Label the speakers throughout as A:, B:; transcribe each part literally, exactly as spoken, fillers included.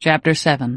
A: Chapter seven.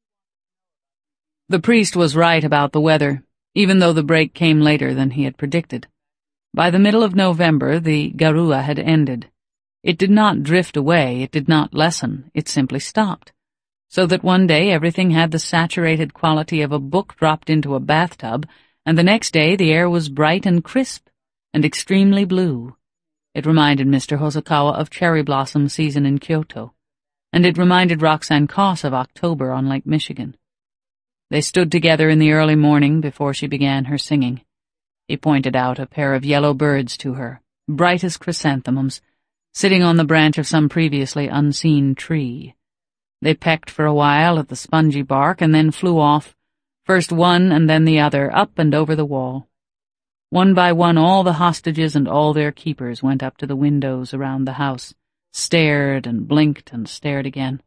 A: The priest was right about the weather, even though the break came later than he had predicted. By the middle of November, the garua had ended. It did not drift away, it did not lessen, it simply stopped. So that one day everything had the saturated quality of a book dropped into a bathtub, and the next day the air was bright and crisp, and extremely blue. It reminded Mister Hosokawa of cherry blossom season in Kyoto, and it reminded Roxanne Koss of October on Lake Michigan. They stood together in the early morning before she began her singing. He pointed out a pair of yellow birds to her, bright as chrysanthemums, sitting on the branch of some previously unseen tree. They pecked for a while at the spongy bark and then flew off, first one and then the other, up and over the wall. One by one all the hostages and all their keepers went up to the windows around the house, stared and blinked and stared again.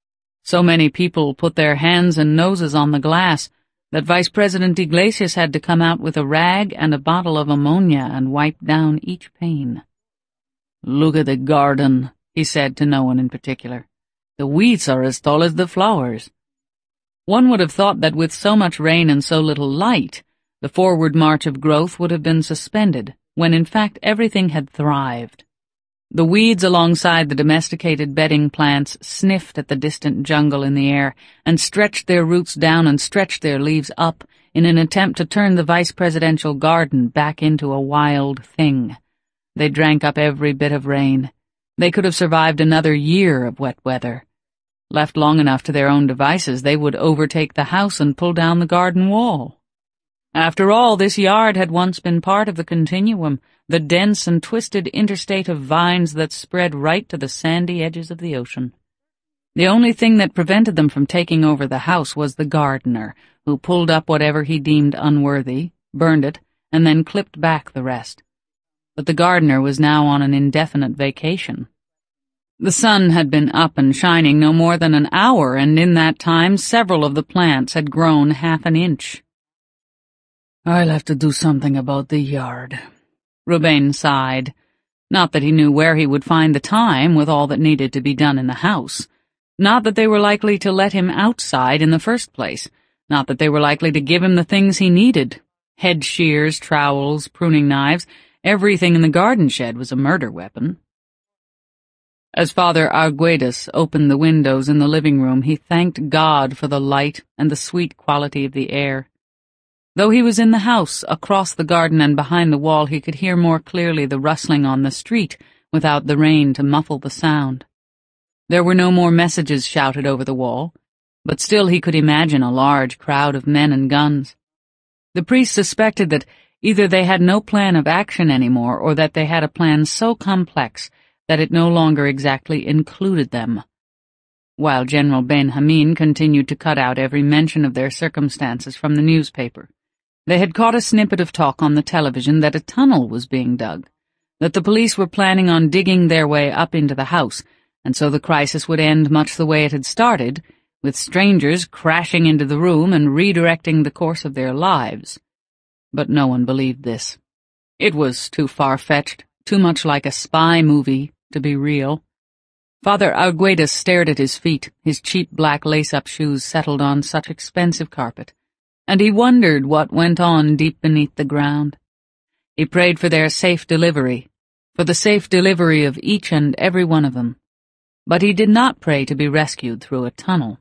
A: So many people put their hands and noses on the glass that Vice President Iglesias had to come out with a rag and a bottle of ammonia and wipe down each pane. "Look at the garden," he said to no one in particular. "The weeds are as tall as the flowers." One would have thought that with so much rain and so little light, the forward march of growth would have been suspended, when in fact everything had thrived. The weeds alongside the domesticated bedding plants sniffed at the distant jungle in the air and stretched their roots down and stretched their leaves up in an attempt to turn the vice-presidential garden back into a wild thing. They drank up every bit of rain. They could have survived another year of wet weather. Left long enough to their own devices, they would overtake the house and pull down the garden wall. After all, this yard had once been part of the continuum, the dense and twisted interstate of vines that spread right to the sandy edges of the ocean. The only thing that prevented them from taking over the house was the gardener, who pulled up whatever he deemed unworthy, burned it, and then clipped back the rest. But the gardener was now on an indefinite vacation. The sun had been up and shining no more than an hour, and in that time several of the plants had grown half an inch. "I'll have to do something about the yard," Roubain sighed. Not that he knew where he would find the time with all that needed to be done in the house. Not that they were likely to let him outside in the first place. Not that they were likely to give him the things he needed. Head shears, trowels, pruning knives, everything in the garden shed was a murder weapon. As Father Arguedas opened the windows in the living room, he thanked God for the light and the sweet quality of the air. Though he was in the house, across the garden and behind the wall, he could hear more clearly the rustling on the street without the rain to muffle the sound. There were no more messages shouted over the wall, but still he could imagine a large crowd of men and guns. The priest suspected that either they had no plan of action anymore or that they had a plan so complex that it no longer exactly included them. While General Ben-Hameen continued to cut out every mention of their circumstances from the newspaper. They had caught a snippet of talk on the television that a tunnel was being dug, that the police were planning on digging their way up into the house, and so the crisis would end much the way it had started, with strangers crashing into the room and redirecting the course of their lives. But no one believed this. It was too far-fetched, too much like a spy movie to be real. Father Arguedas stared at his feet, his cheap black lace-up shoes settled on such expensive carpet, and he wondered what went on deep beneath the ground. He prayed for their safe delivery, for the safe delivery of each and every one of them. But he did not pray to be rescued through a tunnel.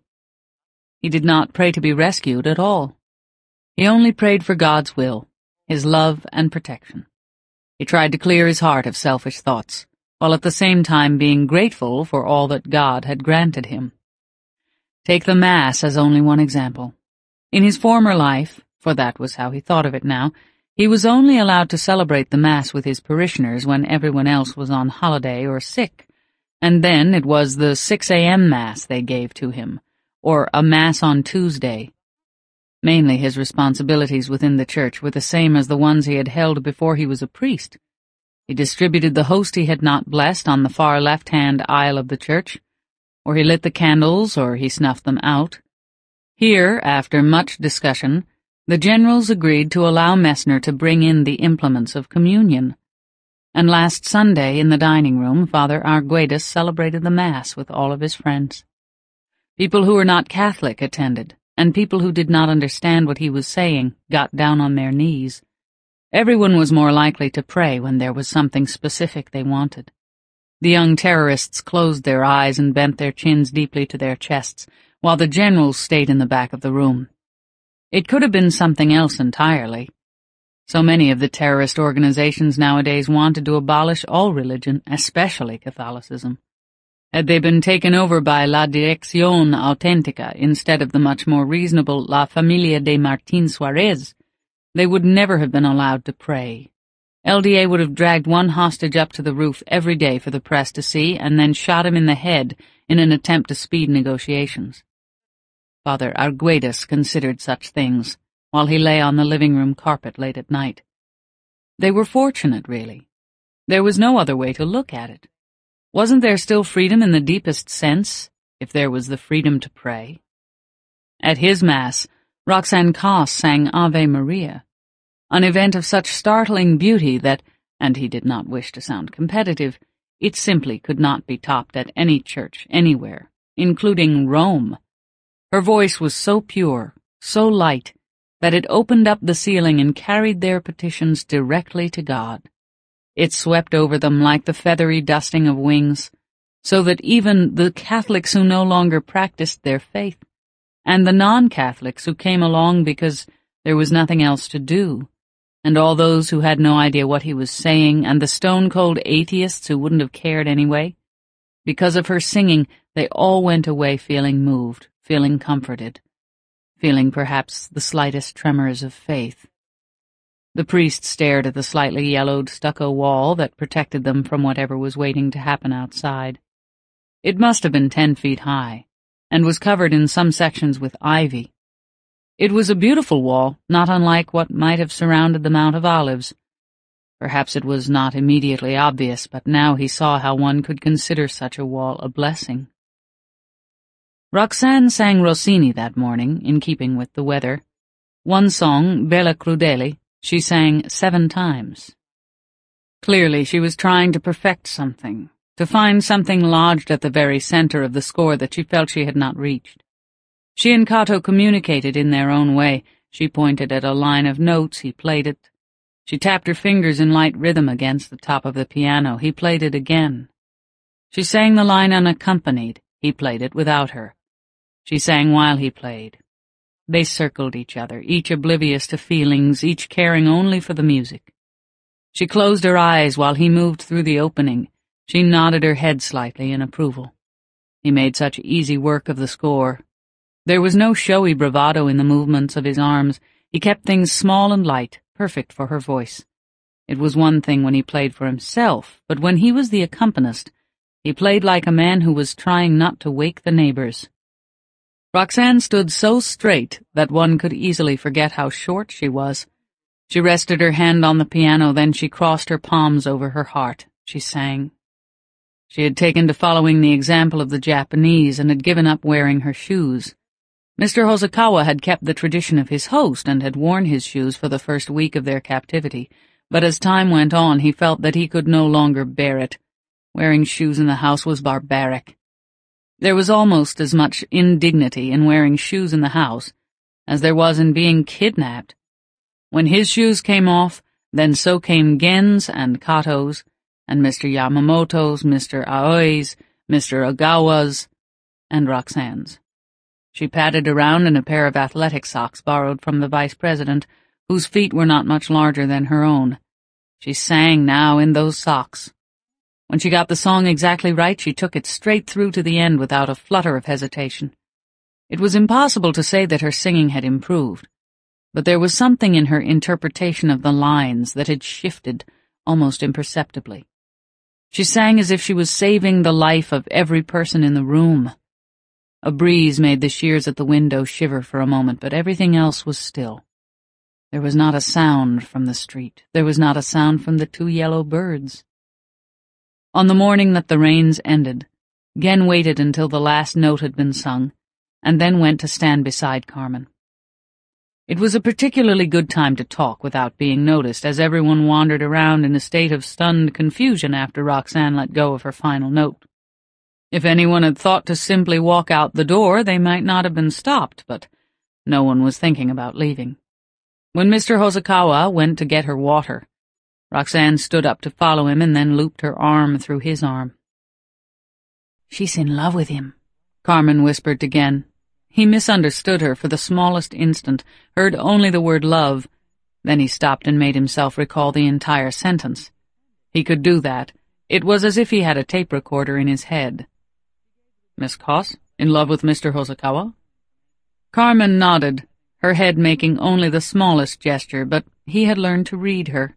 A: He did not pray to be rescued at all. He only prayed for God's will, His love and protection. He tried to clear his heart of selfish thoughts, while at the same time being grateful for all that God had granted him. Take the Mass as only one example. In his former life, for that was how he thought of it now, he was only allowed to celebrate the Mass with his parishioners when everyone else was on holiday or sick, and then it was the six a m Mass they gave to him, or a Mass on Tuesday. Mainly his responsibilities within the church were the same as the ones he had held before he was a priest. He distributed the host he had not blessed on the far left-hand aisle of the church, or he lit the candles, or he snuffed them out. Here, after much discussion, the generals agreed to allow Messner to bring in the implements of communion, and last Sunday in the dining room Father Arguedas celebrated the Mass with all of his friends. People who were not Catholic attended, and people who did not understand what he was saying got down on their knees. Everyone was more likely to pray when there was something specific they wanted. The young terrorists closed their eyes and bent their chins deeply to their chests, while the generals stayed in the back of the room. It could have been something else entirely. So many of the terrorist organizations nowadays wanted to abolish all religion, especially Catholicism. Had they been taken over by La Dirección Auténtica instead of the much more reasonable La Familia de Martín Suárez, they would never have been allowed to pray. L D A would have dragged one hostage up to the roof every day for the press to see and then shot him in the head in an attempt to speed negotiations. Father Arguedas considered such things while he lay on the living room carpet late at night. They were fortunate, really. There was no other way to look at it. Wasn't there still freedom in the deepest sense, if there was the freedom to pray? At his Mass, Roxanne Coss sang Ave Maria, an event of such startling beauty that, and he did not wish to sound competitive, it simply could not be topped at any church anywhere, including Rome. Her voice was so pure, so light, that it opened up the ceiling and carried their petitions directly to God. It swept over them like the feathery dusting of wings, so that even the Catholics who no longer practiced their faith, and the non-Catholics who came along because there was nothing else to do, and all those who had no idea what he was saying, and the stone-cold atheists who wouldn't have cared anyway, because of her singing, they all went away feeling moved, feeling comforted, feeling perhaps the slightest tremors of faith. The priest stared at the slightly yellowed stucco wall that protected them from whatever was waiting to happen outside. It must have been ten feet high, and was covered in some sections with ivy. It was a beautiful wall, not unlike what might have surrounded the Mount of Olives. Perhaps it was not immediately obvious, but now he saw how one could consider such a wall a blessing. Roxanne sang Rossini that morning, in keeping with the weather. One song, Bella Crudele, she sang seven times. Clearly she was trying to perfect something, to find something lodged at the very center of the score that she felt she had not reached. She and Cato communicated in their own way. She pointed at a line of notes, he played it. She tapped her fingers in light rhythm against the top of the piano, he played it again. She sang the line unaccompanied, he played it without her. She sang while he played. They circled each other, each oblivious to feelings, each caring only for the music. She closed her eyes while he moved through the opening. She nodded her head slightly in approval. He made such easy work of the score. There was no showy bravado in the movements of his arms. He kept things small and light, perfect for her voice. It was one thing when he played for himself, but when he was the accompanist, he played like a man who was trying not to wake the neighbors. Roxanne stood so straight that one could easily forget how short she was. She rested her hand on the piano, then she crossed her palms over her heart. She sang. She had taken to following the example of the Japanese and had given up wearing her shoes. Mister Hosokawa had kept the tradition of his host and had worn his shoes for the first week of their captivity, but as time went on he felt that he could no longer bear it. Wearing shoes in the house was barbaric. There was almost as much indignity in wearing shoes in the house as there was in being kidnapped. When his shoes came off, then so came Gen's and Kato's, and Mister Yamamoto's, Mister Aoi's, Mister Ogawa's, and Roxanne's. She padded around in a pair of athletic socks borrowed from the vice president, whose feet were not much larger than her own. She sang now in those socks. When she got the song exactly right, she took it straight through to the end without a flutter of hesitation. It was impossible to say that her singing had improved, but there was something in her interpretation of the lines that had shifted almost imperceptibly. She sang as if she was saving the life of every person in the room. A breeze made the shears at the window shiver for a moment, but everything else was still. There was not a sound from the street. There was not a sound from the two yellow birds. On the morning that the rains ended, Gen waited until the last note had been sung, and then went to stand beside Carmen. It was a particularly good time to talk without being noticed, as everyone wandered around in a state of stunned confusion after Roxanne let go of her final note. If anyone had thought to simply walk out the door, they might not have been stopped, but no one was thinking about leaving. When Mister Hosokawa went to get her water, Roxanne stood up to follow him and then looped her arm through his arm. "She's in love with him," Carmen whispered to Gen. He misunderstood her for the smallest instant, heard only the word love. Then he stopped and made himself recall the entire sentence. He could do that. It was as if he had a tape recorder in his head. "Miss Koss, in love with Mister Hosokawa?" Carmen nodded, her head making only the smallest gesture, but he had learned to read her.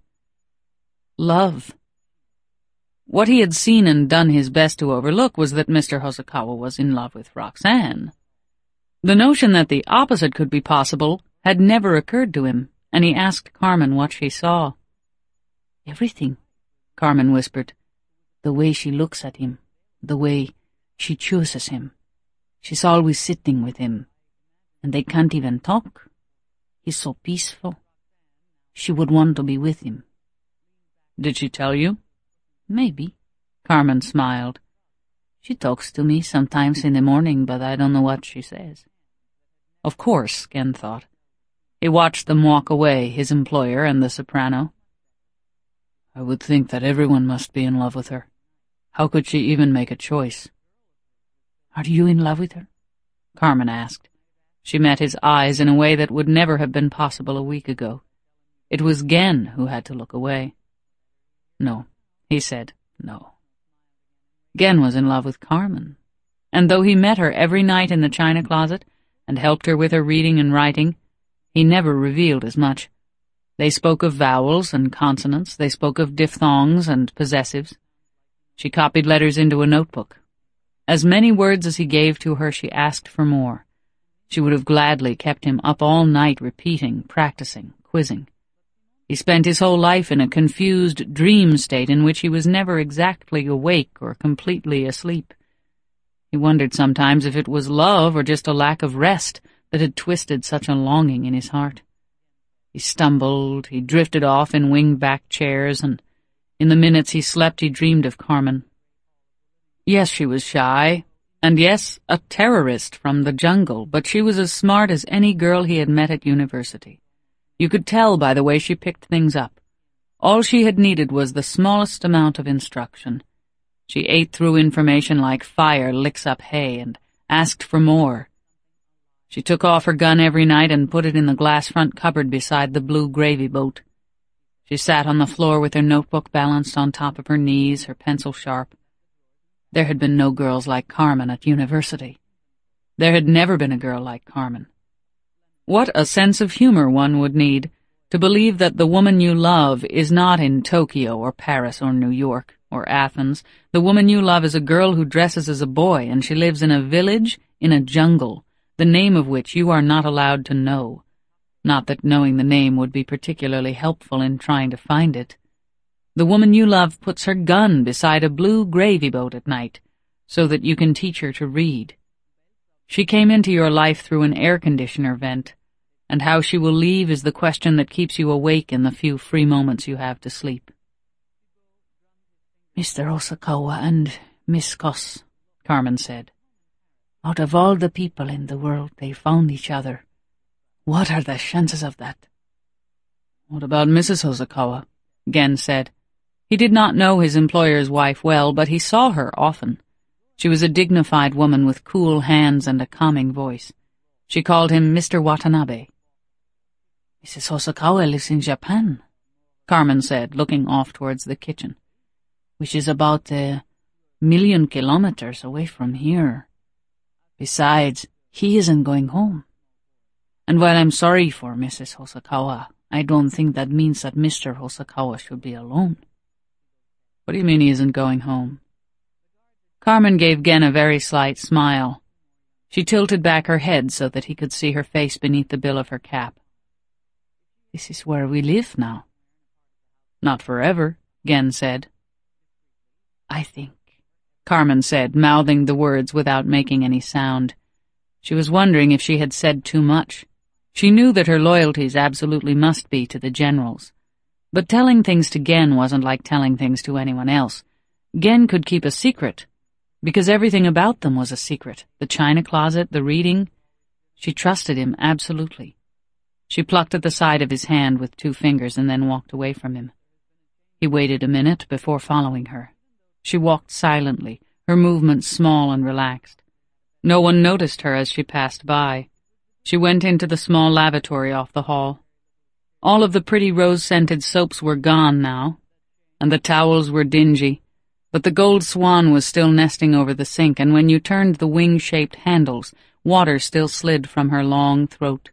A: Love. What he had seen and done his best to overlook was that Mister Hosokawa was in love with Roxanne. The notion that the opposite could be possible had never occurred to him, and he asked Carmen what she saw. "Everything," Carmen whispered. "The way she looks at him, the way she chooses him. She's always sitting with him, and they can't even talk. He's so peaceful. She would want to be with him." "Did she tell you?" "Maybe," Carmen smiled. "She talks to me sometimes in the morning, but I don't know what she says." Of course, Gen thought. He watched them walk away, his employer and the soprano. "I would think that everyone must be in love with her. How could she even make a choice?" "Are you in love with her?" Carmen asked. She met his eyes in a way that would never have been possible a week ago. It was Gen who had to look away. "No," he said, "no." Gen was in love with Carmen, and though he met her every night in the china closet and helped her with her reading and writing, he never revealed as much. They spoke of vowels and consonants, they spoke of diphthongs and possessives. She copied letters into a notebook. As many words as he gave to her, she asked for more. She would have gladly kept him up all night repeating, practicing, quizzing. He spent his whole life in a confused dream state in which he was never exactly awake or completely asleep. He wondered sometimes if it was love or just a lack of rest that had twisted such a longing in his heart. He stumbled, he drifted off in wing-back chairs, and in the minutes he slept he dreamed of Carmen. Yes, she was shy, and yes, a terrorist from the jungle, but she was as smart as any girl he had met at university. You could tell by the way she picked things up. All she had needed was the smallest amount of instruction. She ate through information like fire licks up hay and asked for more. She took off her gun every night and put it in the glass front cupboard beside the blue gravy boat. She sat on the floor with her notebook balanced on top of her knees, her pencil sharp. There had been no girls like Carmen at university. There had never been a girl like Carmen. What a sense of humor one would need to believe that the woman you love is not in Tokyo or Paris or New York or Athens. The woman you love is a girl who dresses as a boy, and she lives in a village in a jungle, the name of which you are not allowed to know. Not that knowing the name would be particularly helpful in trying to find it. The woman you love puts her gun beside a blue gravy boat at night so that you can teach her to read. She came into your life through an air conditioner vent, and how she will leave is the question that keeps you awake in the few free moments you have to sleep. "Mister Hosokawa and Miss Koss," Carmen said. "Out of all the people in the world, they found each other. What are the chances of that?" "What about Missus Hosokawa?" Gen said. He did not know his employer's wife well, but he saw her often. She was a dignified woman with cool hands and a calming voice. She called him Mister Watanabe. "Missus Hosokawa lives in Japan," Carmen said, looking off towards the kitchen, "which is about a million kilometers away from here. Besides, he isn't going home. And while I'm sorry for Missus Hosokawa, I don't think that means that Mister Hosokawa should be alone." "What do you mean he isn't going home?" Carmen gave Gen a very slight smile. She tilted back her head so that he could see her face beneath the bill of her cap. "This is where we live now." "Not forever," Gen said. "I think," Carmen said, mouthing the words without making any sound. She was wondering if she had said too much. She knew that her loyalties absolutely must be to the generals. But telling things to Gen wasn't like telling things to anyone else. Gen could keep a secret, because everything about them was a secret. The china closet, the reading. She trusted him absolutely. She plucked at the side of his hand with two fingers and then walked away from him. He waited a minute before following her. She walked silently, her movements small and relaxed. No one noticed her as she passed by. She went into the small lavatory off the hall. All of the pretty rose-scented soaps were gone now, and the towels were dingy, but the gold swan was still nesting over the sink, and when you turned the wing-shaped handles, water still slid from her long throat.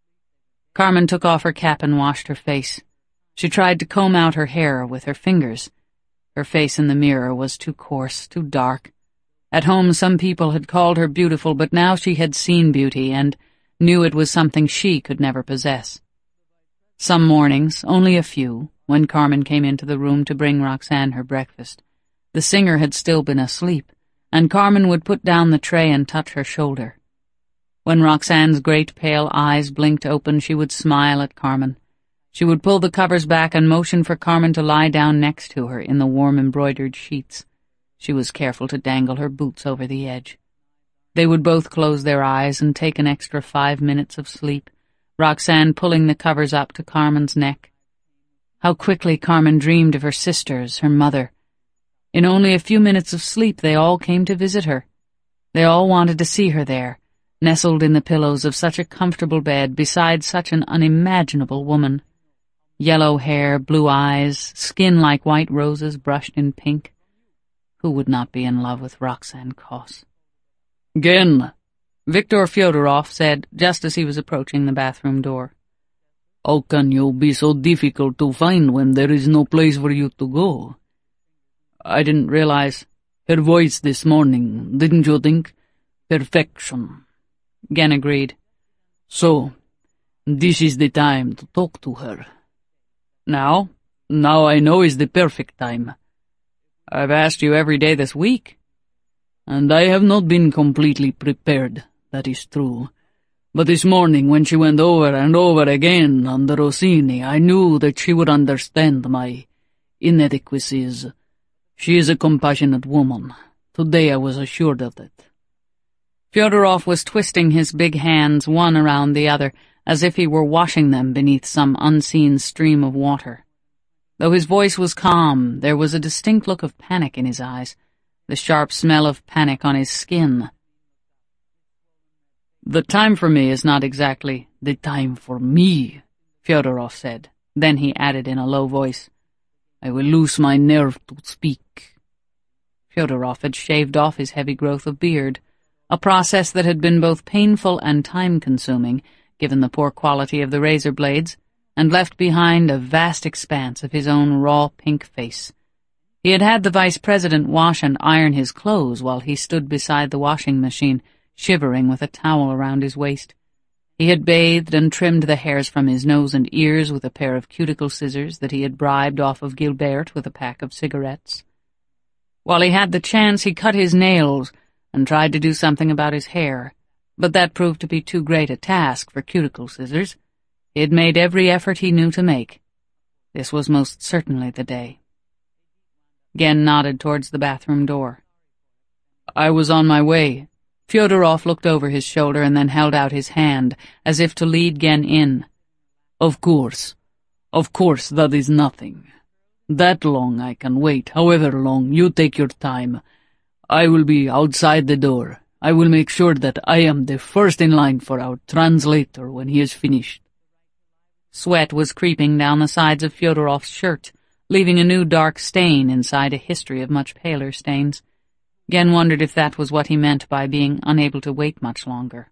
A: Carmen took off her cap and washed her face. She tried to comb out her hair with her fingers. Her face in the mirror was too coarse, too dark. At home some people had called her beautiful, but now she had seen beauty and knew it was something she could never possess. Some mornings, only a few, when Carmen came into the room to bring Roxanne her breakfast, the singer had still been asleep, and Carmen would put down the tray and touch her shoulder. When Roxanne's great pale eyes blinked open, she would smile at Carmen. She would pull the covers back and motion for Carmen to lie down next to her in the warm embroidered sheets. She was careful to dangle her boots over the edge. They would both close their eyes and take an extra five minutes of sleep, Roxanne pulling the covers up to Carmen's neck. How quickly Carmen dreamed of her sisters, her mother. In only a few minutes of sleep they all came to visit her. They all wanted to see her there, nestled in the pillows of such a comfortable bed beside such an unimaginable woman. Yellow hair, blue eyes, skin like white roses brushed in pink. Who would not be in love with Roxanne Koss? "Gen," Viktor Fyodorov said just as he was approaching the bathroom door. "How can you be so difficult to find when there is no place for you to go?" "I didn't realize." "Her voice this morning, didn't you think? Perfection." Gen agreed. "So, this is the time to talk to her." "Now? Now I know is the perfect time." "I've asked you every day this week." "And I have not been completely prepared, that is true. But this morning when she went over and over again on the Rossini, I knew that she would understand my inadequacies. She is a compassionate woman. Today I was assured of that." Fyodorov was twisting his big hands one around the other, as if he were washing them beneath some unseen stream of water. Though his voice was calm, there was a distinct look of panic in his eyes, the sharp smell of panic on his skin. "The time for me is not exactly the time for me," Fyodorov said. Then he added in a low voice, "I will lose my nerve to speak." Fyodorov had shaved off his heavy growth of beard, a process that had been both painful and time-consuming, given the poor quality of the razor blades, and left behind a vast expanse of his own raw pink face. He had had the vice president wash and iron his clothes while he stood beside the washing machine, shivering with a towel around his waist. He had bathed and trimmed the hairs from his nose and ears with a pair of cuticle scissors that he had bribed off of Gilbert with a pack of cigarettes. While he had the chance, he cut his nails and tried to do something about his hair, but that proved to be too great a task for cuticle scissors. He had made every effort he knew to make. This was most certainly the day. Gen nodded towards the bathroom door. "I was on my way." Fyodorov looked over his shoulder and then held out his hand, as if to lead Gen in. "Of course. Of course, that is nothing. That long I can wait, however long, you take your time. I will be outside the door. I will make sure that I am the first in line for our translator when he is finished." Sweat was creeping down the sides of Fyodorov's shirt, leaving a new dark stain inside a history of much paler stains. Gen wondered if that was what he meant by being unable to wait much longer.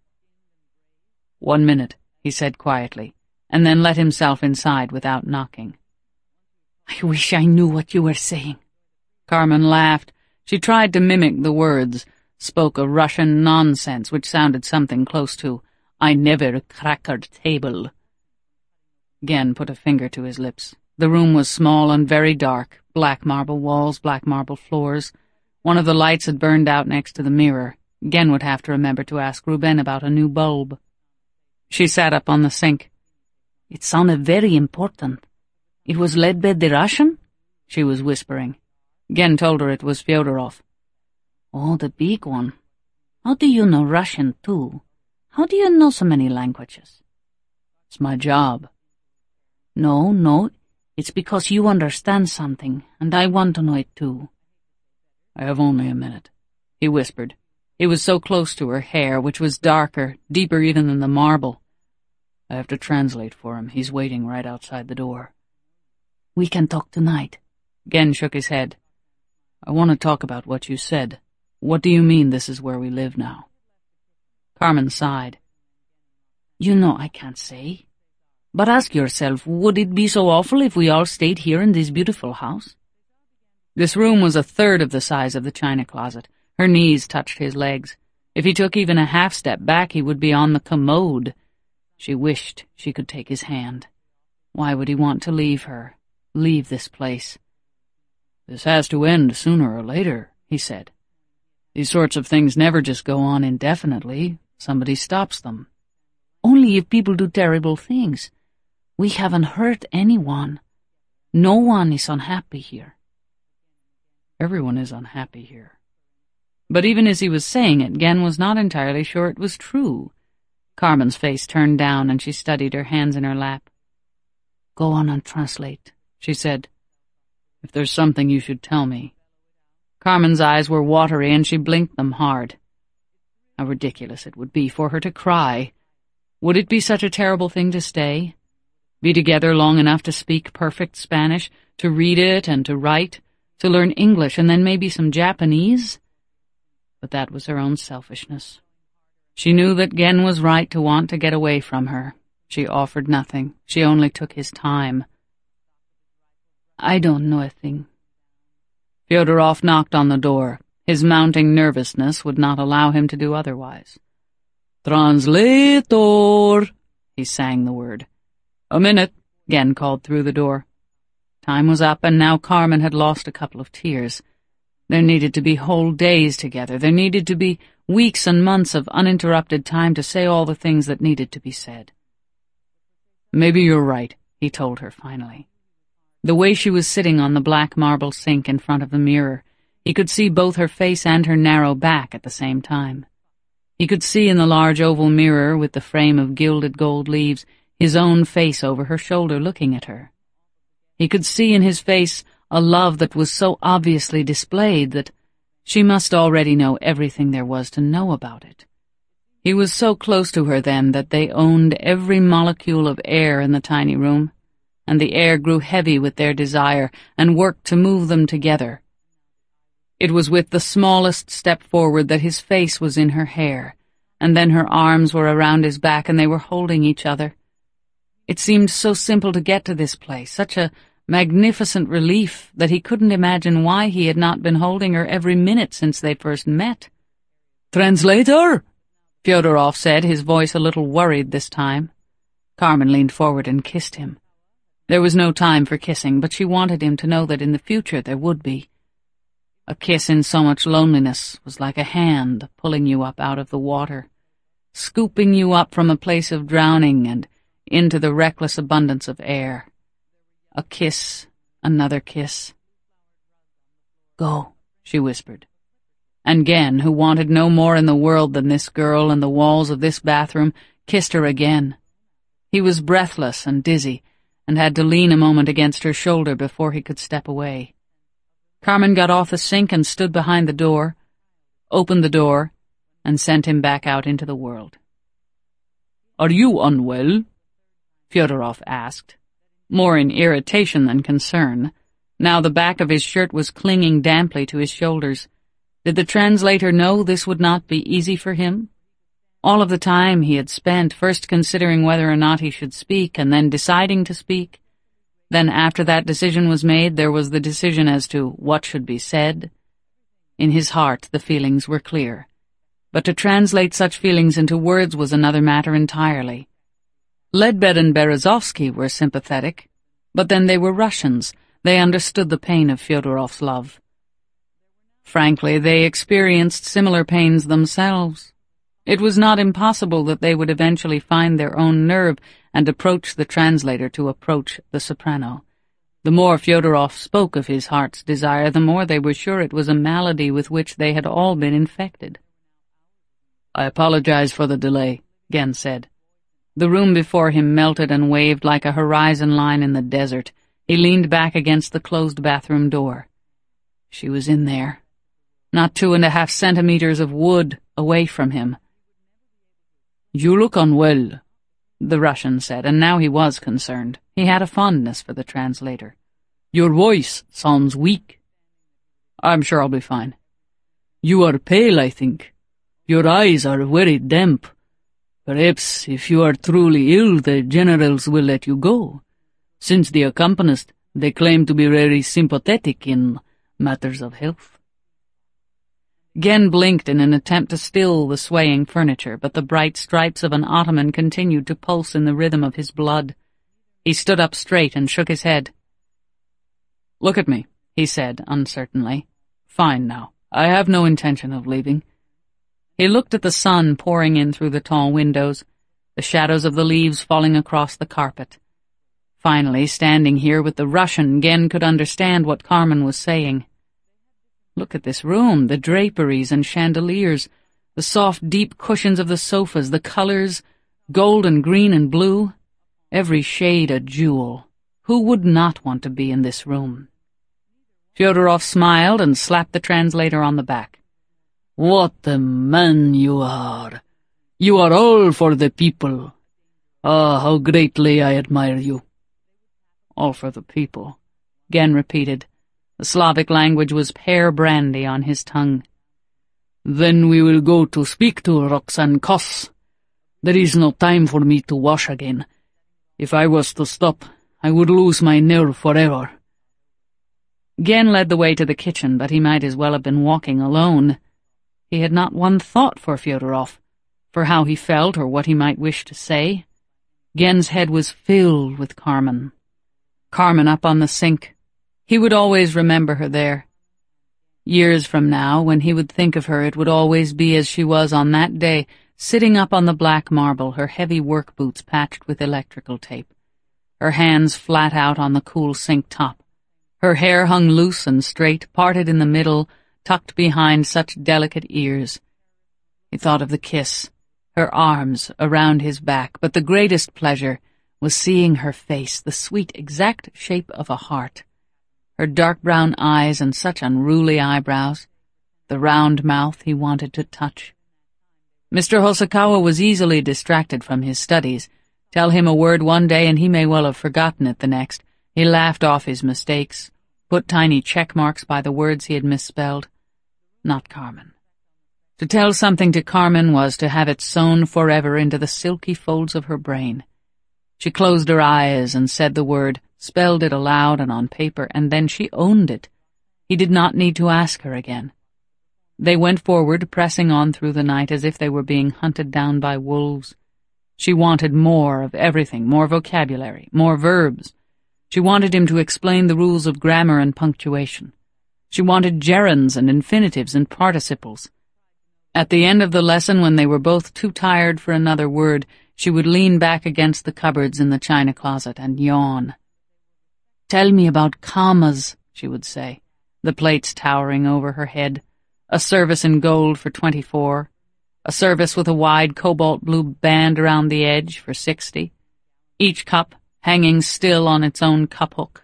A: "One minute," he said quietly, and then let himself inside without knocking. "I wish I knew what you were saying." Carmen laughed. She tried to mimic the words, spoke a Russian nonsense which sounded something close to, "I never crackered table." Gen put a finger to his lips. The room was small and very dark, black marble walls, black marble floors. One of the lights had burned out next to the mirror. Gen would have to remember to ask Ruben about a new bulb. She sat up on the sink. "It sounded very important. It was led by the Russian?" she was whispering. Gen told her it was Fyodorov. Oh, the big one. How do you know Russian, too? How do you know so many languages? It's my job. No, no, it's because you understand something, and I want to know it, too. I have only a minute, he whispered. He was so close to her hair, which was darker, deeper even than the marble. I have to translate for him. He's waiting right outside the door. We can talk tonight. Gen shook his head. I want to talk about what you said. What do you mean this is where we live now? Carmen sighed. You know I can't say. But ask yourself, would it be so awful if we all stayed here in this beautiful house? This room was a third of the size of the china closet. Her knees touched his legs. If he took even a half step back, he would be on the commode. She wished she could take his hand. Why would he want to leave her? Leave this place? This has to end sooner or later, he said. These sorts of things never just go on indefinitely. Somebody stops them. Only if people do terrible things. We haven't hurt anyone. No one is unhappy here. Everyone is unhappy here. But even as he was saying it, Gen was not entirely sure it was true. Carmen's face turned down and she studied her hands in her lap. Go on and translate, she said. If there's something you should tell me. Carmen's eyes were watery and she blinked them hard. How ridiculous it would be for her to cry. Would it be such a terrible thing to stay? Be together long enough to speak perfect Spanish, to read it and to write, to learn English and then maybe some Japanese? But that was her own selfishness. She knew that Gen was right to want to get away from her. She offered nothing. She only took his time. I don't know a thing. Fyodorov knocked on the door. His mounting nervousness would not allow him to do otherwise. Translator! He sang the word. A minute, Gen called through the door. Time was up, and now Carmen had lost a couple of tears. There needed to be whole days together. There needed to be weeks and months of uninterrupted time to say all the things that needed to be said. Maybe you're right, he told her finally. The way she was sitting on the black marble sink in front of the mirror, he could see both her face and her narrow back at the same time. He could see in the large oval mirror with the frame of gilded gold leaves his own face over her shoulder looking at her. He could see in his face a love that was so obviously displayed that she must already know everything there was to know about it. He was so close to her then that they owned every molecule of air in the tiny room, and the air grew heavy with their desire and worked to move them together. It was with the smallest step forward that his face was in her hair, and then her arms were around his back and they were holding each other. It seemed so simple to get to this place, such a magnificent relief that he couldn't imagine why he had not been holding her every minute since they first met. Translator? Fyodorov said, his voice a little worried this time. Carmen leaned forward and kissed him. There was no time for kissing, but she wanted him to know that in the future there would be. A kiss in so much loneliness was like a hand pulling you up out of the water, scooping you up from a place of drowning and into the reckless abundance of air. A kiss, another kiss. Go, she whispered. And Gen, who wanted no more in the world than this girl and the walls of this bathroom, kissed her again. He was breathless and dizzy, and had to lean a moment against her shoulder before he could step away. Carmen got off the sink and stood behind the door, opened the door, and sent him back out into the world. "Are you unwell?" Fyodorov asked, more in irritation than concern. Now the back of his shirt was clinging damply to his shoulders. Did the translator know this would not be easy for him? All of the time he had spent first considering whether or not he should speak and then deciding to speak. Then after that decision was made, there was the decision as to what should be said. In his heart the feelings were clear, but to translate such feelings into words was another matter entirely. Ledbed and Berezovsky were sympathetic, but then they were Russians. They understood the pain of Fyodorov's love. Frankly, they experienced similar pains themselves. It was not impossible that they would eventually find their own nerve and approach the translator to approach the soprano. The more Fyodorov spoke of his heart's desire, the more they were sure it was a malady with which they had all been infected. "I apologize for the delay," Gen said. The room before him melted and waved like a horizon line in the desert. He leaned back against the closed bathroom door. She was in there, not two and a half centimeters of wood away from him. "You look unwell," the Russian said, and now he was concerned. He had a fondness for the translator. "Your voice sounds weak." "I'm sure I'll be fine." "You are pale, I think. Your eyes are very damp. Perhaps if you are truly ill, the generals will let you go. Since the accompanist, they claim to be very sympathetic in matters of health." Gen blinked in an attempt to still the swaying furniture, but the bright stripes of an ottoman continued to pulse in the rhythm of his blood. He stood up straight and shook his head. "Look at me," he said uncertainly. "Fine now. I have no intention of leaving." He looked at the sun pouring in through the tall windows, the shadows of the leaves falling across the carpet. Finally, standing here with the Russian, Gen could understand what Carmen was saying. Look at this room, the draperies and chandeliers, the soft, deep cushions of the sofas, the colors, gold and green and blue, every shade a jewel. Who would not want to be in this room? Fyodorov smiled and slapped the translator on the back. "What a man you are! You are all for the people. Ah, how greatly I admire you." "All for the people," Gen repeated. The Slavic language was pear brandy on his tongue. "Then we will go to speak to Roxanne Koss. There is no time for me to wash again. If I was to stop, I would lose my nerve forever." Gen led the way to the kitchen, but he might as well have been walking alone. He had not one thought for Fyodorov, for how he felt or what he might wish to say. Gen's head was filled with Carmen. Carmen up on the sink. He would always remember her there. Years from now, when he would think of her, it would always be as she was on that day, sitting up on the black marble, her heavy work boots patched with electrical tape, her hands flat out on the cool sink top. Her hair hung loose and straight, parted in the middle, tucked behind such delicate ears. He thought of the kiss, her arms around his back, but the greatest pleasure was seeing her face, the sweet, exact shape of a heart, her dark brown eyes and such unruly eyebrows, the round mouth he wanted to touch. Mister Hosokawa was easily distracted from his studies. Tell him a word one day and he may well have forgotten it the next. He laughed off his mistakes, put tiny check marks by the words he had misspelled. Not Carmen. To tell something to Carmen was to have it sewn forever into the silky folds of her brain. She closed her eyes and said the word, spelled it aloud and on paper, and then she owned it. He did not need to ask her again. They went forward, pressing on through the night as if they were being hunted down by wolves. She wanted more of everything, more vocabulary, more verbs. She wanted him to explain the rules of grammar and punctuation. She wanted gerunds and infinitives and participles. At the end of the lesson, when they were both too tired for another word, she would lean back against the cupboards in the china closet and yawn. "Tell me about commas," she would say, the plates towering over her head. A service in gold for twenty-four, a service with a wide cobalt blue band around the edge for sixty, each cup hanging still on its own cup hook.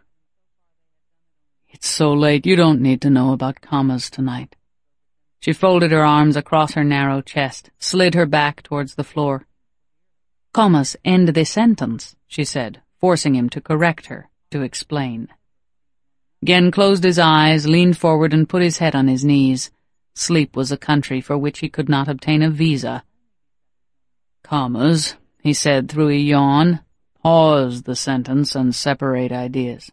A: "It's so late, you don't need to know about commas tonight." She folded her arms across her narrow chest, slid her back towards the floor. "Commas end the sentence," she said, forcing him to correct her, to explain. Gen closed his eyes, leaned forward and put his head on his knees. Sleep was a country for which he could not obtain a visa. "Commas," he said through a yawn, "pause the sentence and separate ideas."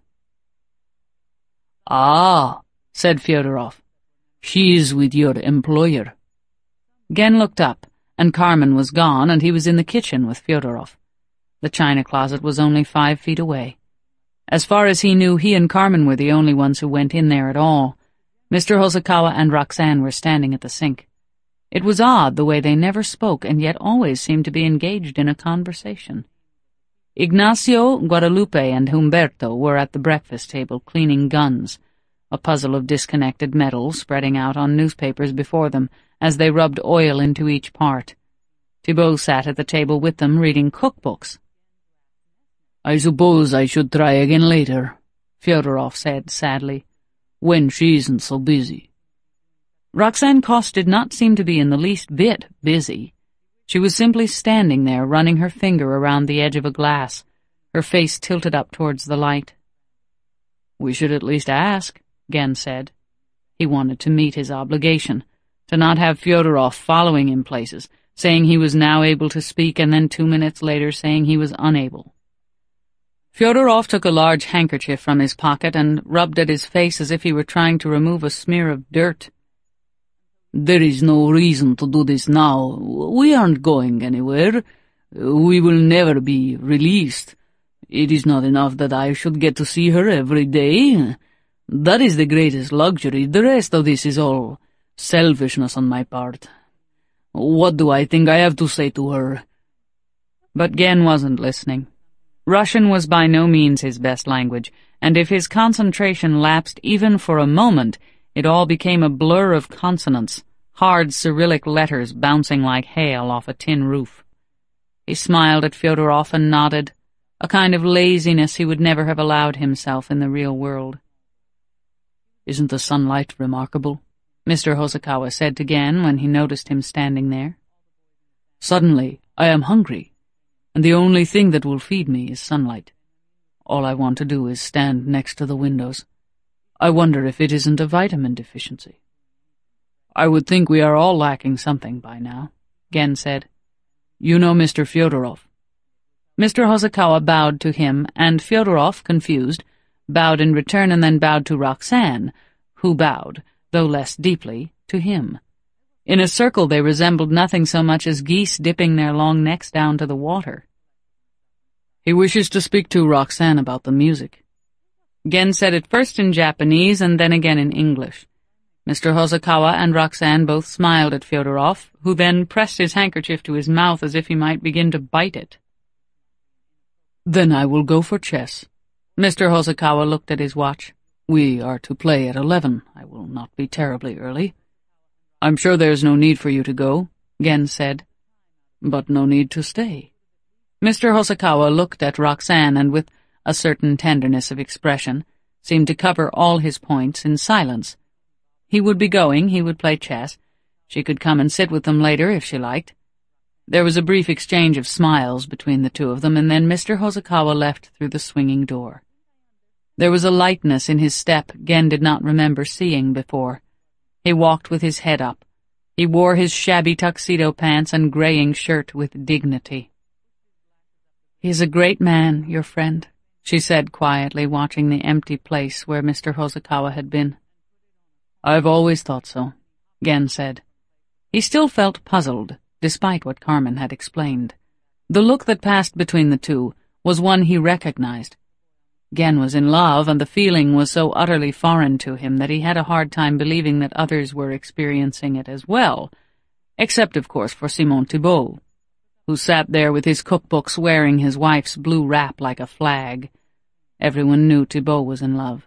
A: "Ah," said Fyodorov, "she's with your employer." Gen looked up, and Carmen was gone, and he was in the kitchen with Fyodorov. The china closet was only five feet away. As far as he knew, he and Carmen were the only ones who went in there at all. Mister Hosokawa and Roxanne were standing at the sink. It was odd the way they never spoke and yet always seemed to be engaged in a conversation. Ignacio, Guadalupe, and Humberto were at the breakfast table cleaning guns, a puzzle of disconnected metal spreading out on newspapers before them as they rubbed oil into each part. Thibault sat at the table with them reading cookbooks. "I suppose I should try again later," Fyodorov said sadly, "when she isn't so busy." Roxanne Coste did not seem to be in the least bit busy. She was simply standing there, running her finger around the edge of a glass, her face tilted up towards the light. "We should at least ask," Gen said. He wanted to meet his obligation, to not have Fyodorov following him places, saying he was now able to speak and then two minutes later saying he was unable. Fyodorov took a large handkerchief from his pocket and rubbed at his face as if he were trying to remove a smear of dirt. "There is no reason to do this now. We aren't going anywhere. We will never be released. It is not enough that I should get to see her every day. That is the greatest luxury. The rest of this is all selfishness on my part. What do I think I have to say to her?" But Gen wasn't listening. Russian was by no means his best language, and if his concentration lapsed even for a moment, it all became a blur of consonants, hard Cyrillic letters bouncing like hail off a tin roof. He smiled at Fyodorov and nodded, a kind of laziness he would never have allowed himself in the real world. "Isn't the sunlight remarkable?" Mister Hosokawa said to Gen when he noticed him standing there. "Suddenly I am hungry, and the only thing that will feed me is sunlight. All I want to do is stand next to the windows. I wonder if it isn't a vitamin deficiency." "I would think we are all lacking something by now," Gen said. "You know Mister Fyodorov." Mister Hosokawa bowed to him, and Fyodorov, confused, bowed in return and then bowed to Roxanne, who bowed, though less deeply, to him. In a circle they resembled nothing so much as geese dipping their long necks down to the water. "He wishes to speak to Roxanne about the music." Gen said it first in Japanese and then again in English. Mister Hosokawa and Roxanne both smiled at Fyodorov, who then pressed his handkerchief to his mouth as if he might begin to bite it. "Then I will go for chess." Mister Hosokawa looked at his watch. "We are to play at eleven. I will not be terribly early." "I'm sure there's no need for you to go," Gen said. "But no need to stay." Mister Hosokawa looked at Roxanne and with a certain tenderness of expression seemed to cover all his points in silence. He would be going, he would play chess. She could come and sit with them later if she liked. There was a brief exchange of smiles between the two of them, and then Mister Hosokawa left through the swinging door. There was a lightness in his step Gen did not remember seeing before. He walked with his head up. He wore his shabby tuxedo pants and graying shirt with dignity. "He is a great man, your friend," she said quietly, watching the empty place where Mister Hosokawa had been. "I've always thought so," Gen said. He still felt puzzled, despite what Carmen had explained. The look that passed between the two was one he recognized. Gen was in love, and the feeling was so utterly foreign to him that he had a hard time believing that others were experiencing it as well, except, of course, for Simon Thibault, who sat there with his cookbooks wearing his wife's blue wrap like a flag. Everyone knew Thibault was in love.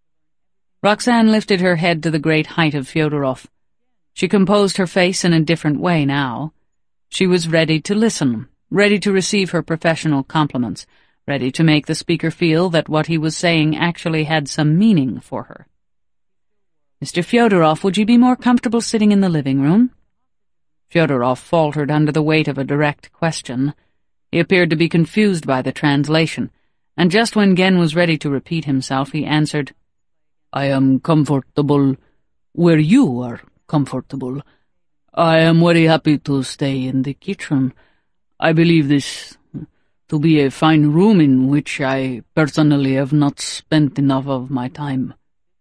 A: Roxanne lifted her head to the great height of Fyodorov. She composed her face in a different way now. She was ready to listen, ready to receive her professional compliments, ready to make the speaker feel that what he was saying actually had some meaning for her. "Mister Fyodorov, would you be more comfortable sitting in the living room?" Fyodorov faltered under the weight of a direct question. He appeared to be confused by the translation, and just when Gen was ready to repeat himself, he answered, "I am comfortable where you are comfortable. I am very happy to stay in the kitchen. I believe this to be a fine room in which I personally have not spent enough of my time."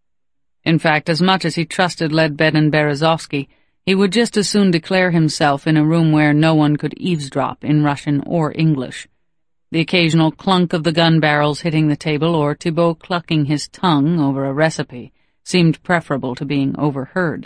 A: In fact, as much as he trusted Ledbetter and Berezovsky, he would just as soon declare himself in a room where no one could eavesdrop in Russian or English. The occasional clunk of the gun barrels hitting the table or Thibault clucking his tongue over a recipe seemed preferable to being overheard.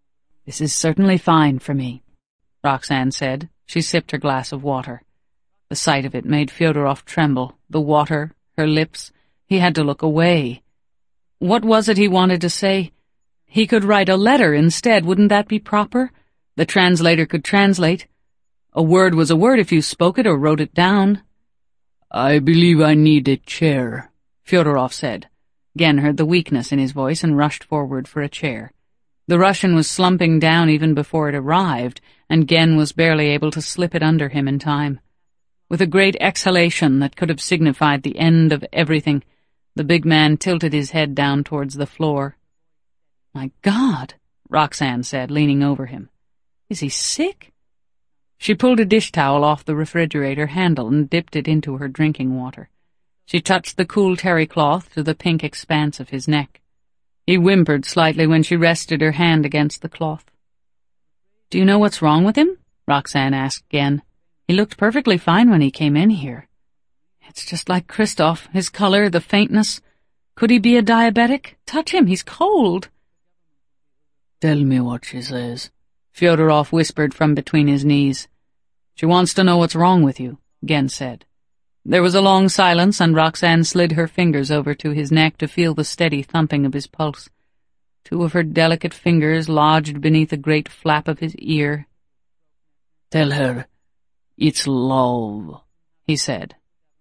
A: "This is certainly fine for me," Roxanne said. She sipped her glass of water. The sight of it made Fyodorov tremble. The water, her lips. He had to look away. What was it he wanted to say? He could write a letter instead. Wouldn't that be proper? The translator could translate. A word was a word if you spoke it or wrote it down. "I believe I need a chair," Fyodorov said. Gen heard the weakness in his voice and rushed forward for a chair. The Russian was slumping down even before it arrived, and Gen was barely able to slip it under him in time. With a great exhalation that could have signified the end of everything, the big man tilted his head down towards the floor. "My God," Roxanne said, leaning over him. "Is he sick?" She pulled a dish towel off the refrigerator handle and dipped it into her drinking water. She touched the cool terry cloth to the pink expanse of his neck. He whimpered slightly when she rested her hand against the cloth. "Do you know what's wrong with him?" Roxanne asked Gen. "He looked perfectly fine when he came in here." "It's just like Christoph, his color, the faintness. Could he be a diabetic? Touch him, he's cold."
B: "Tell me what she says,"
A: Fyodorov whispered from between his knees. "She wants to know what's wrong with you," Gen said. There was a long silence, and Roxanne slid her fingers over to his neck to feel the steady thumping of his pulse. Two of her delicate fingers lodged beneath a great flap of his ear.
B: "Tell her it's love," he said.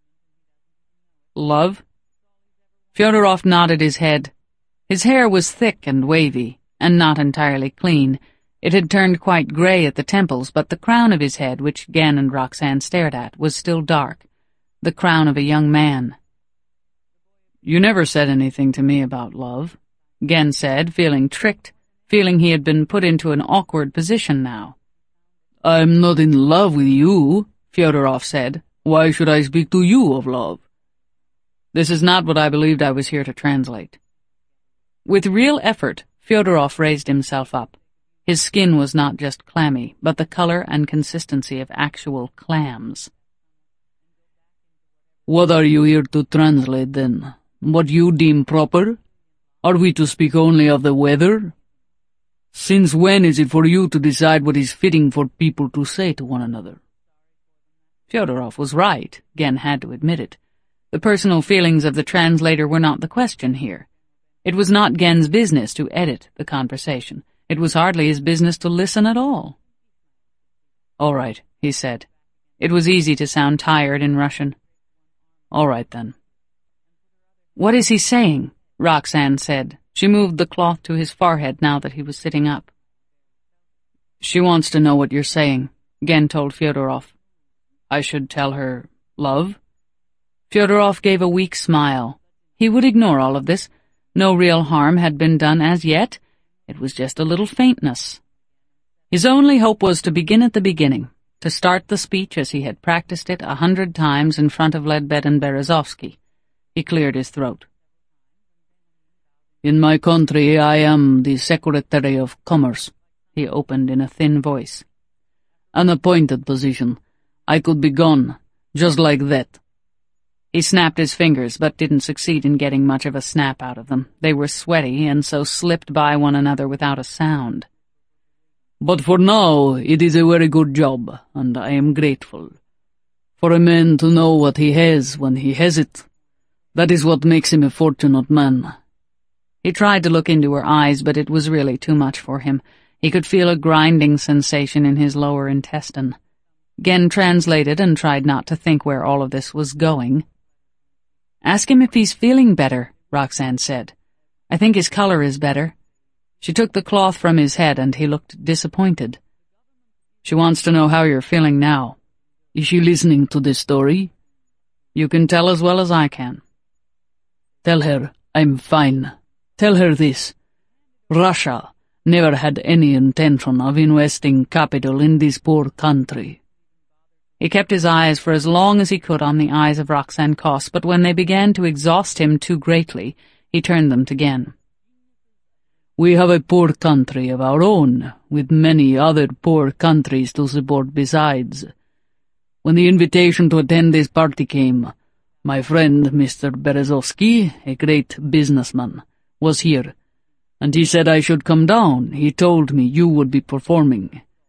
A: "Love?" Fyodorov nodded his head. His hair was thick and wavy, and not entirely clean. It had turned quite grey at the temples, but the crown of his head, which Gen and Roxanne stared at, was still dark. The crown of a young man. "You never said anything to me about love," Gen said, feeling tricked, feeling he had been put into an awkward position now.
B: "I'm not in love with you," Fyodorov said. "Why should I speak to you of love?"
A: "This is not what I believed I was here to translate." With real effort, Fyodorov raised himself up. His skin was not just clammy, but the color and consistency of actual clams.
B: "What are you here to translate, then? What you deem proper? Are we to speak only of the weather? Since when is it for you to decide what is fitting for people to say to one another?"
A: Fyodorov was right, Gen had to admit it. The personal feelings of the translator were not the question here. It was not Gen's business to edit the conversation. It was hardly his business to listen at all.
B: "All right,"
A: he said. It was easy to sound tired in Russian.
B: "All right, then."
A: "What is he saying?" Roxanne said. She moved the cloth to his forehead now that he was sitting up.
B: "She wants to know what you're saying," Gen told Fyodorov. "I should tell her love?"
A: Fyodorov gave a weak smile. He would ignore all of this. No real harm had been done as yet. It was just a little faintness. His only hope was to begin at the beginning, to start the speech as he had practiced it a hundred times in front of Ledbed and Berezovsky. He cleared his throat.
B: "In my country I am the Secretary of Commerce," he opened in a thin voice. "An appointed position. I could be gone, just like that."
A: He snapped his fingers, but didn't succeed in getting much of a snap out of them. They were sweaty, and so slipped by one another without a sound.
B: "But for now it is a very good job, and I am grateful. For a man to know what he has when he has it, that is what makes him a fortunate man."
A: He tried to look into her eyes, but it was really too much for him. He could feel a grinding sensation in his lower intestine. Gen translated and tried not to think where all of this was going. "Ask him if he's feeling better," Roxanne said. "I think his color is better." She took the cloth from his head, and he looked disappointed. "She wants to know how you're feeling now."
B: "Is she listening to the story?"
A: "You can tell as well as I can."
B: "Tell her I'm fine. Tell her this. Russia never had any intention of investing capital in this poor country."
A: He kept his eyes for as long as he could on the eyes of Roxanne Koss, but when they began to exhaust him too greatly, he turned them to Gen.
B: "We have a poor country of our own, with many other poor countries to support besides. When the invitation to attend this party came, my friend Mister Berezovsky, a great businessman, was here, and he said I should come down. He told me you would be performing.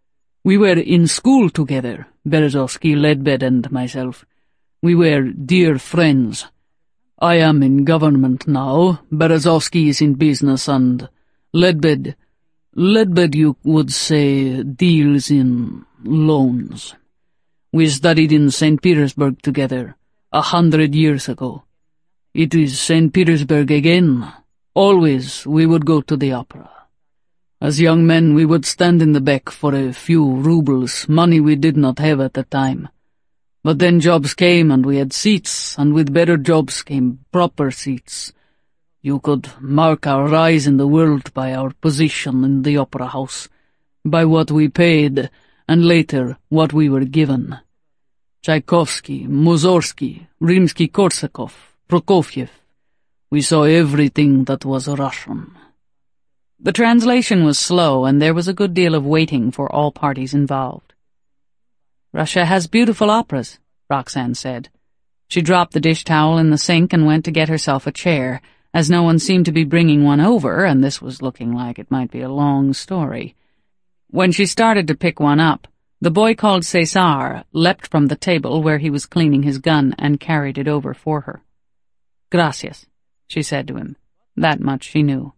B: We were in school together, Berezovsky, Ledbed, and myself. We were dear friends. I am in government now, Berezovsky is in business, and Ledbed, Ledbed you would say deals in loans. We studied in Saint Petersburg together, a hundred years ago. It is Saint Petersburg again. Always we would go to the opera. As young men we would stand in the back for a few rubles, money we did not have at the time. But then jobs came and we had seats, and with better jobs came proper seats. You could mark our rise in the world by our position in the opera house, by what we paid, and later what we were given. Tchaikovsky, Mussorgsky, Rimsky-Korsakov, Prokofiev. We saw everything that was Russian.
A: The translation was slow, and there was a good deal of waiting for all parties involved. "Russia has beautiful operas," Roxanne said. She dropped the dish towel in the sink and went to get herself a chair, as no one seemed to be bringing one over, and this was looking like it might be a long story. When she started to pick one up, the boy called César leapt from the table where he was cleaning his gun and carried it over for her. "Gracias," she said to him. That much she knew.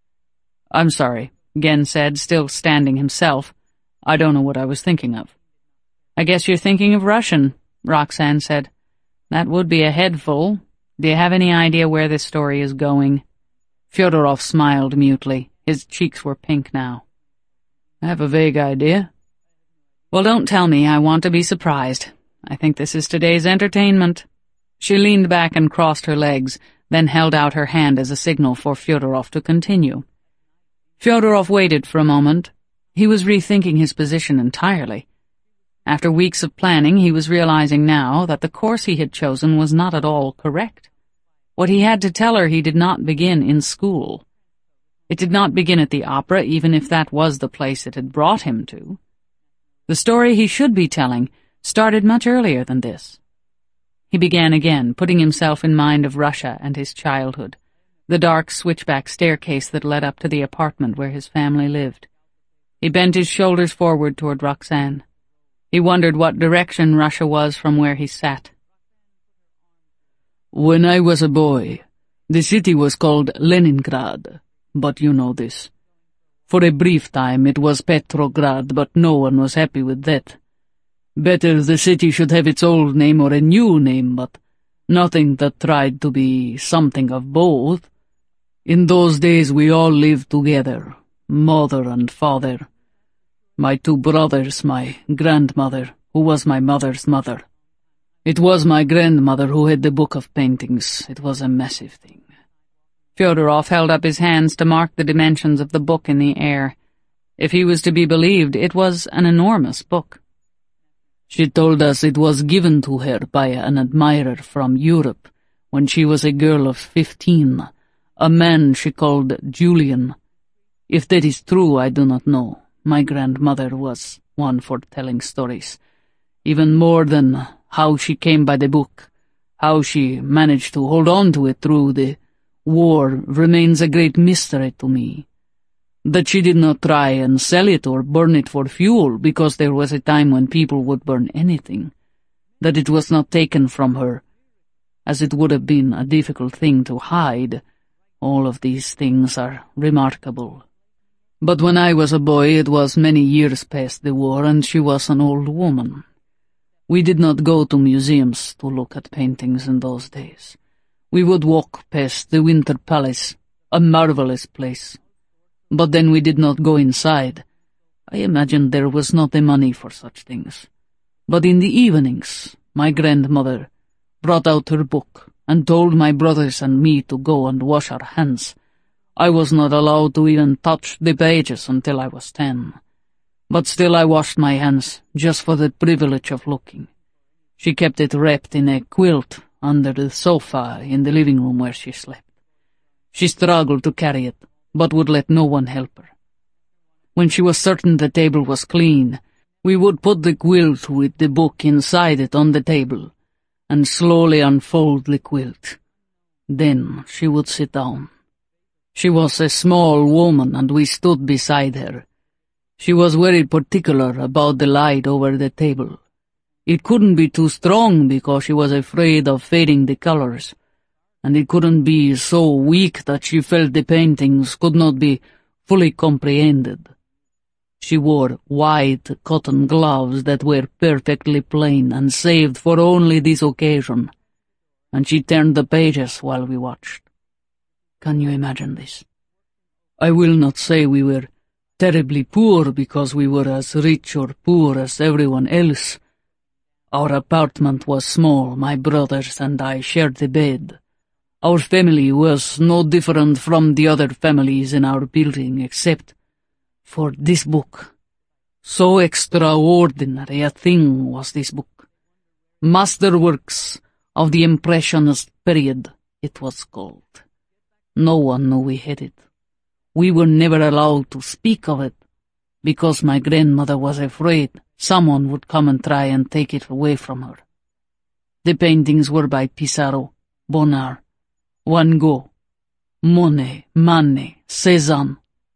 A: "I'm sorry," Gen said, still standing himself. "I don't know what I was thinking of." "I guess you're thinking of Russian," Roxanne said. "That would be a head full. Do you have any idea where this story is going?" Fyodorov smiled mutely. His cheeks were pink now. "I have a vague idea." "Well, don't tell me. I want to be surprised. I think this is today's entertainment." She leaned back and crossed her legs, then held out her hand as a signal for Fyodorov to continue. Fyodorov waited for a moment. He was rethinking his position entirely. After weeks of planning, he was realizing now that the course he had chosen was not at all correct. What he had to tell her he did not begin in school. It did not begin at the opera, even if that was the place it had brought him to. The story he should be telling started much earlier than this. He began again, putting himself in mind of Russia and his childhood, the dark switchback staircase that led up to the apartment where his family lived. He bent his shoulders forward toward Roxanne. He wondered what direction Russia was from where he sat.
B: "When I was a boy, the city was called Leningrad, but you know this. For a brief time it was Petrograd, but no one was happy with that. Better the city should have its old name or a new name, but nothing that tried to be something of both. In those days we all lived together, mother and father. My two brothers, my grandmother, who was my mother's mother. It was my grandmother who had the book of paintings. It was a massive thing."
A: Fyodorov held up his hands to mark the dimensions of the book in the air. If he was to be believed, it was an enormous book.
B: "She told us it was given to her by an admirer from Europe when she was a girl of fifteen, a man she called Julian. If that is true, I do not know. My grandmother was one for telling stories, even more than how she came by the book. How she managed to hold on to it through the war remains a great mystery to me. That she did not try and sell it or burn it for fuel, because there was a time when people would burn anything. That it was not taken from her, as it would have been a difficult thing to hide. All of these things are remarkable. But when I was a boy, it was many years past the war, and she was an old woman. We did not go to museums to look at paintings in those days. We would walk past the Winter Palace, a marvelous place. But then we did not go inside. I imagined there was not the money for such things. But in the evenings, my grandmother brought out her book and told my brothers and me to go and wash our hands. I was not allowed to even touch the pages until I was ten. But still I washed my hands, just for the privilege of looking. She kept it wrapped in a quilt under the sofa in the living room where she slept. She struggled to carry it, but would let no one help her. When she was certain the table was clean, we would put the quilt with the book inside it on the table, and slowly unfold the quilt. Then she would sit down. She was a small woman, and we stood beside her. She was very particular about the light over the table. It couldn't be too strong because she was afraid of fading the colors, and it couldn't be so weak that she felt the paintings could not be fully comprehended. She wore white cotton gloves that were perfectly plain and saved for only this occasion, and she turned the pages while we watched. Can you imagine this? I will not say we were terribly poor because we were as rich or poor as everyone else. Our apartment was small, my brothers and I shared the bed. Our family was no different from the other families in our building except for this book. So extraordinary a thing was this book. Masterworks of the Impressionist period, it was called. No one knew we had it. We were never allowed to speak of it, because my grandmother was afraid someone would come and try and take it away from her. The paintings were by Pissarro, Bonnard, Van Gogh, Monet, Manet, Cézanne.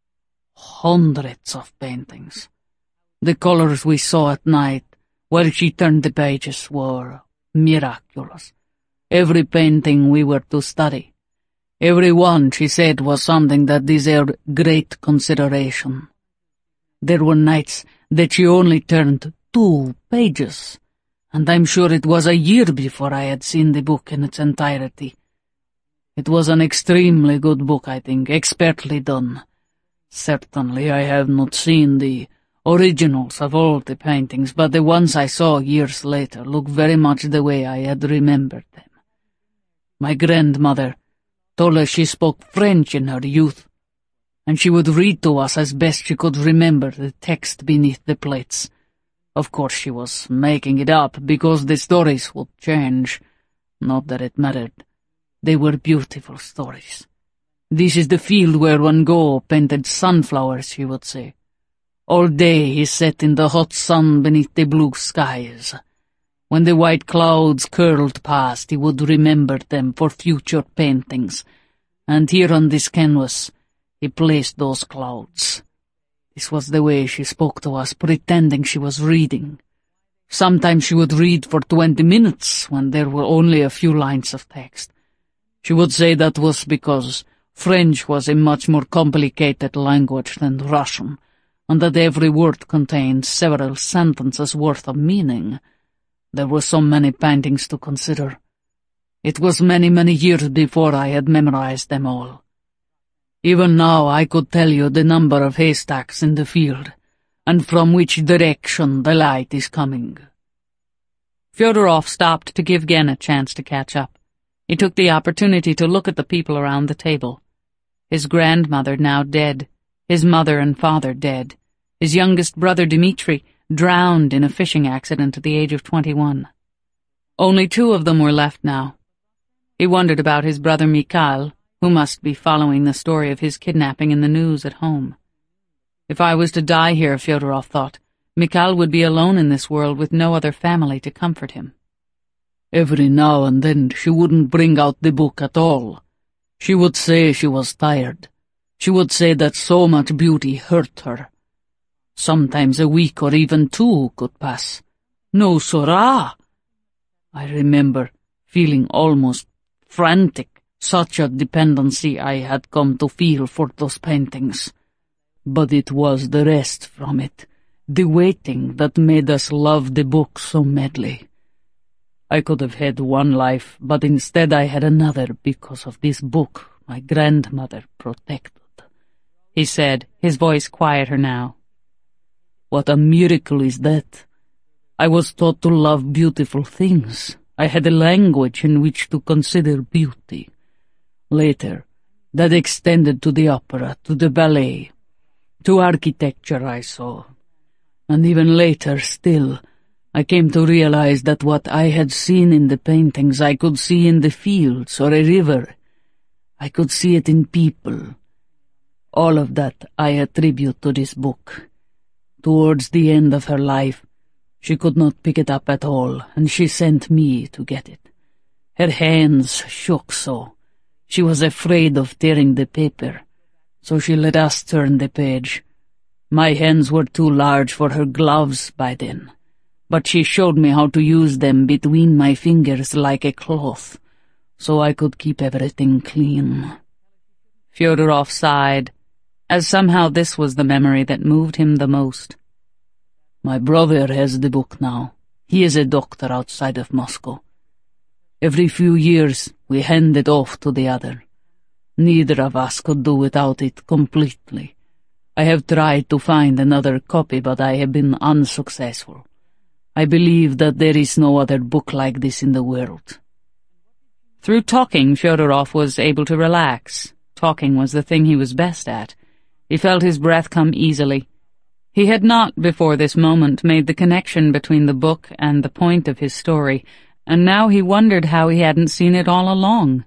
B: Hundreds of paintings. The colors we saw at night, while she turned the pages, were miraculous. Every painting we were to study. Every one, she said, was something that deserved great consideration. There were nights that she only turned two pages, and I'm sure it was a year before I had seen the book in its entirety. It was an extremely good book, I think, expertly done. Certainly I have not seen the originals of all the paintings, but the ones I saw years later look very much the way I had remembered them. My grandmother told us she spoke French in her youth, and she would read to us as best she could remember the text beneath the plates. Of course she was making it up, because the stories would change. Not that it mattered. They were beautiful stories. This is the field where Van Gogh painted sunflowers, she would say. All day he sat in the hot sun beneath the blue skies. When the white clouds curled past, he would remember them for future paintings, and here on this canvas he placed those clouds. This was the way she spoke to us, pretending she was reading. Sometimes she would read for twenty minutes when there were only a few lines of text. She would say that was because French was a much more complicated language than Russian, and that every word contained several sentences worth of meaning. There were so many paintings to consider. It was many, many years before I had memorized them all. Even now I could tell you the number of haystacks in the field, and from which direction the light is coming.
A: Fyodorov stopped to give Gen a chance to catch up. He took the opportunity to look at the people around the table. His grandmother now dead, his mother and father dead, his youngest brother Dmitri drowned in a fishing accident at the age of twenty-one. Only two of them were left now. He wondered about his brother Mikhail, who must be following the story of his kidnapping in the news at home. If I was to die here, Fyodorov thought, Mikhail would be alone in this world with no other family to comfort him.
B: Every now and then she wouldn't bring out the book at all. She would say she was tired. She would say that so much beauty hurt her. Sometimes a week or even two could pass. No Sora! I remember feeling almost frantic, such a dependency I had come to feel for those paintings. But it was the rest from it, the waiting, that made us love the book so madly. I could have had one life, but instead I had another because of this book my grandmother protected, he said, his voice quieter now. What a miracle is that! I was taught to love beautiful things. I had a language in which to consider beauty. Later, that extended to the opera, to the ballet, to architecture I saw. And even later still, I came to realize that what I had seen in the paintings I could see in the fields or a river. I could see it in people. All of that I attribute to this book. Towards the end of her life, she could not pick it up at all, and she sent me to get it. Her hands shook so. She was afraid of tearing the paper, so she let us turn the page. My hands were too large for her gloves by then, but she showed me how to use them between my fingers like a cloth, so I could keep everything clean."
A: Fyodorov sighed, as somehow this was the memory that moved him the most.
B: "My brother has the book now. He is a doctor outside of Moscow. Every few years we hand it off to the other. Neither of us could do without it completely. I have tried to find another copy, but I have been unsuccessful. I believe that there is no other book like this in the world."
A: Through talking, Fyodorov was able to relax. Talking was the thing he was best at. He felt his breath come easily. He had not, before this moment, made the connection between the book and the point of his story, and now he wondered how he hadn't seen it all along.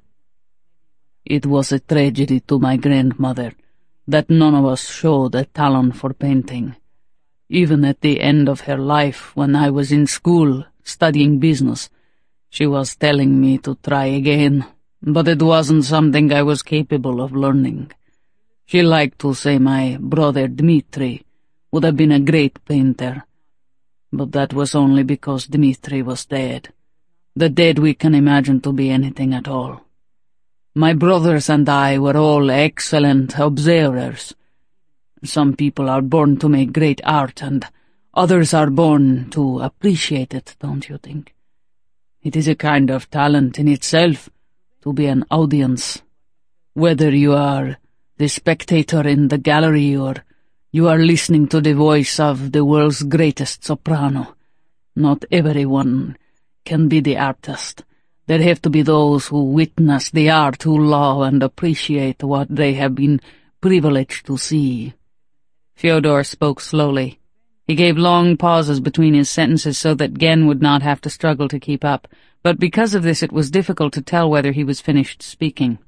B: "It was a tragedy to my grandmother that none of us showed a talent for painting. Even at the end of her life, when I was in school studying business, she was telling me to try again, but it wasn't something I was capable of learning. She liked to say my brother Dmitri would have been a great painter, but that was only because Dmitri was dead. The dead we can imagine to be anything at all. My brothers and I were all excellent observers. Some people are born to make great art, and others are born to appreciate it, don't you think? It is a kind of talent in itself to be an audience. Whether you are the spectator in the gallery or you are listening to the voice of the world's greatest soprano, not everyone can be the artist. There have to be those who witness the art, who love and appreciate what they have been privileged to see."
A: Fyodor spoke slowly. He gave long pauses between his sentences so that Gen would not have to struggle to keep up, but because of this it was difficult to tell whether he was finished speaking.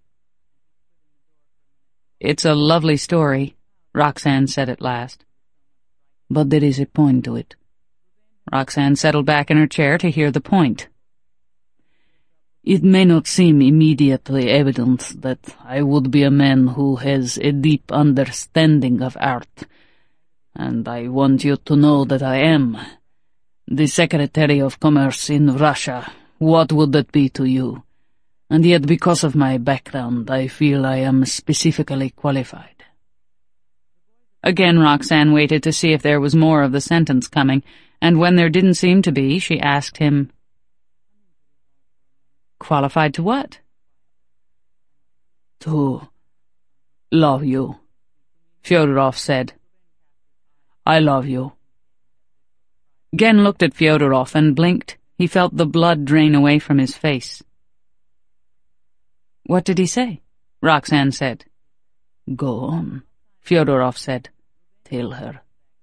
A: "It's a lovely story," Roxanne said at last.
B: "But there is a point to it."
A: Roxanne settled back in her chair to hear the point.
B: "It may not seem immediately evident that I would be a man who has a deep understanding of art, and I want you to know that I am. The Secretary of Commerce in Russia, what would that be to you? And yet because of my background I feel I am specifically qualified."
A: Again Roxanne waited to see if there was more of the sentence coming, and when there didn't seem to be, she asked him, "Qualified to what?"
B: "To love you,"
A: Fyodorov said.
B: "I love you."
A: Gen looked at Fyodorov and blinked. He felt the blood drain away from his face. "What did he say?" Roxanne said.
B: "Go on,"
A: Fyodorov said.
B: "Tell her."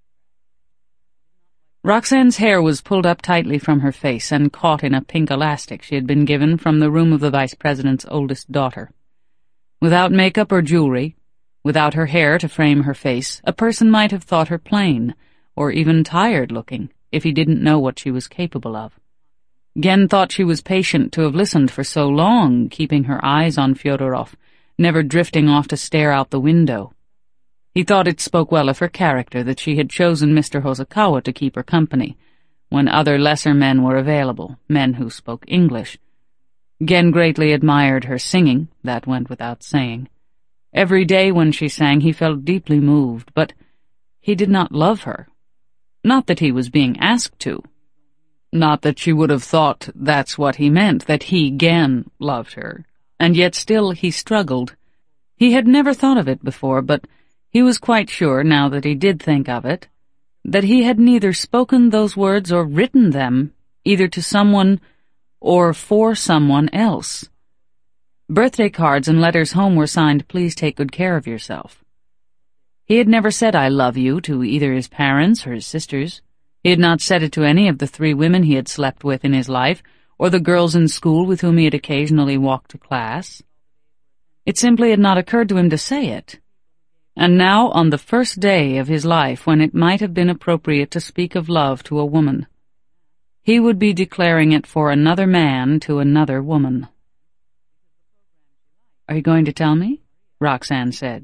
A: Roxanne's hair was pulled up tightly from her face and caught in a pink elastic she had been given from the room of the vice president's oldest daughter. Without makeup or jewelry, without her hair to frame her face, a person might have thought her plain, or even tired-looking, if he didn't know what she was capable of. Gen thought she was patient to have listened for so long, keeping her eyes on Fyodorov, never drifting off to stare out the window. He thought it spoke well of her character that she had chosen Mister Hosokawa to keep her company, when other lesser men were available, men who spoke English. Gen greatly admired her singing, that went without saying. Every day when she sang he felt deeply moved, but he did not love her. Not that he was being asked to. Not that she would have thought that's what he meant, that he, Gen, loved her. And yet still he struggled. He had never thought of it before, but he was quite sure, now that he did think of it, that he had neither spoken those words or written them, either to someone or for someone else. Birthday cards and letters home were signed, "Please take good care of yourself." He had never said "I love you" to either his parents or his sisters. He had not said it to any of the three women he had slept with in his life, or the girls in school with whom he had occasionally walked to class. It simply had not occurred to him to say it. And now, on the first day of his life, when it might have been appropriate to speak of love to a woman, he would be declaring it for another man to another woman. "Are you going to tell me?" Roxanne said.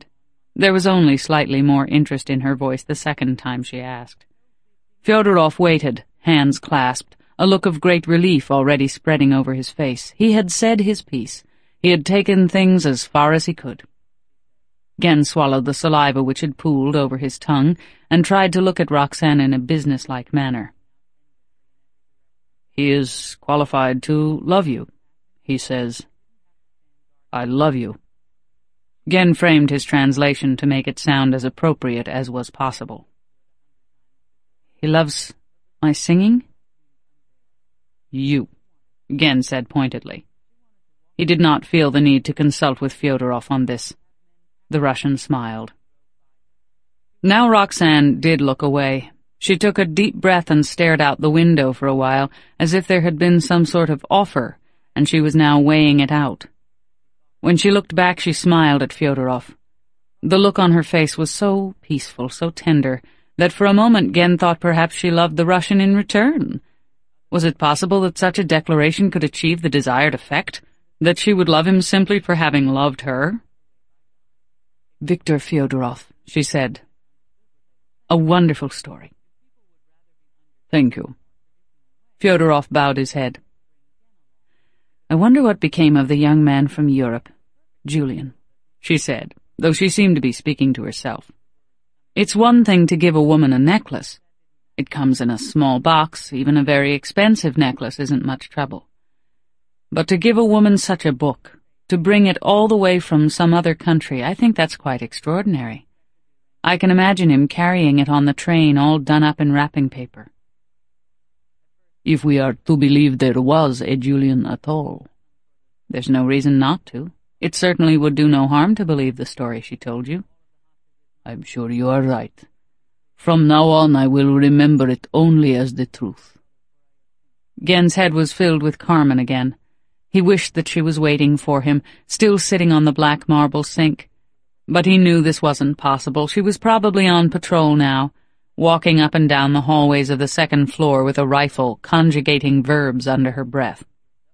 A: There was only slightly more interest in her voice the second time she asked. Fyodorov waited, hands clasped, a look of great relief already spreading over his face. He had said his piece. He had taken things as far as he could. Gen swallowed the saliva which had pooled over his tongue and tried to look at Roxanne in a businesslike manner.
B: "He is qualified to love you," he says. "I love you."
A: Gen framed his translation to make it sound as appropriate as was possible. "He loves my singing?"
B: "You,"
A: Gen said pointedly. He did not feel the need to consult with Fyodorov on this. The Russian smiled. Now Roxanne did look away. She took a deep breath and stared out the window for a while, as if there had been some sort of offer, and she was now weighing it out. When she looked back, she smiled at Fyodorov. The look on her face was so peaceful, so tender, that for a moment Gen thought perhaps she loved the Russian in return. Was it possible that such a declaration could achieve the desired effect, that she would love him simply for having loved her? "Viktor Fyodorov," she said. "A wonderful story."
B: "Thank you."
A: Fyodorov bowed his head. "I wonder what became of the young man from Europe, Julian," she said, though she seemed to be speaking to herself. "It's one thing to give a woman a necklace. It comes in a small box. Even a very expensive necklace isn't much trouble. But to give a woman such a book, to bring it all the way from some other country, I think that's quite extraordinary. I can imagine him carrying it on the train all done up in wrapping paper."
B: "If we are to believe there was a Julian at all."
A: "There's no reason not to. It certainly would do no harm to believe the story she told you."
B: "I'm sure you are right. From now on I will remember it only as the truth."
A: Gen's head was filled with Carmen again. He wished that she was waiting for him, still sitting on the black marble sink. But he knew this wasn't possible. She was probably on patrol now, walking up and down the hallways of the second floor with a rifle, conjugating verbs under her breath.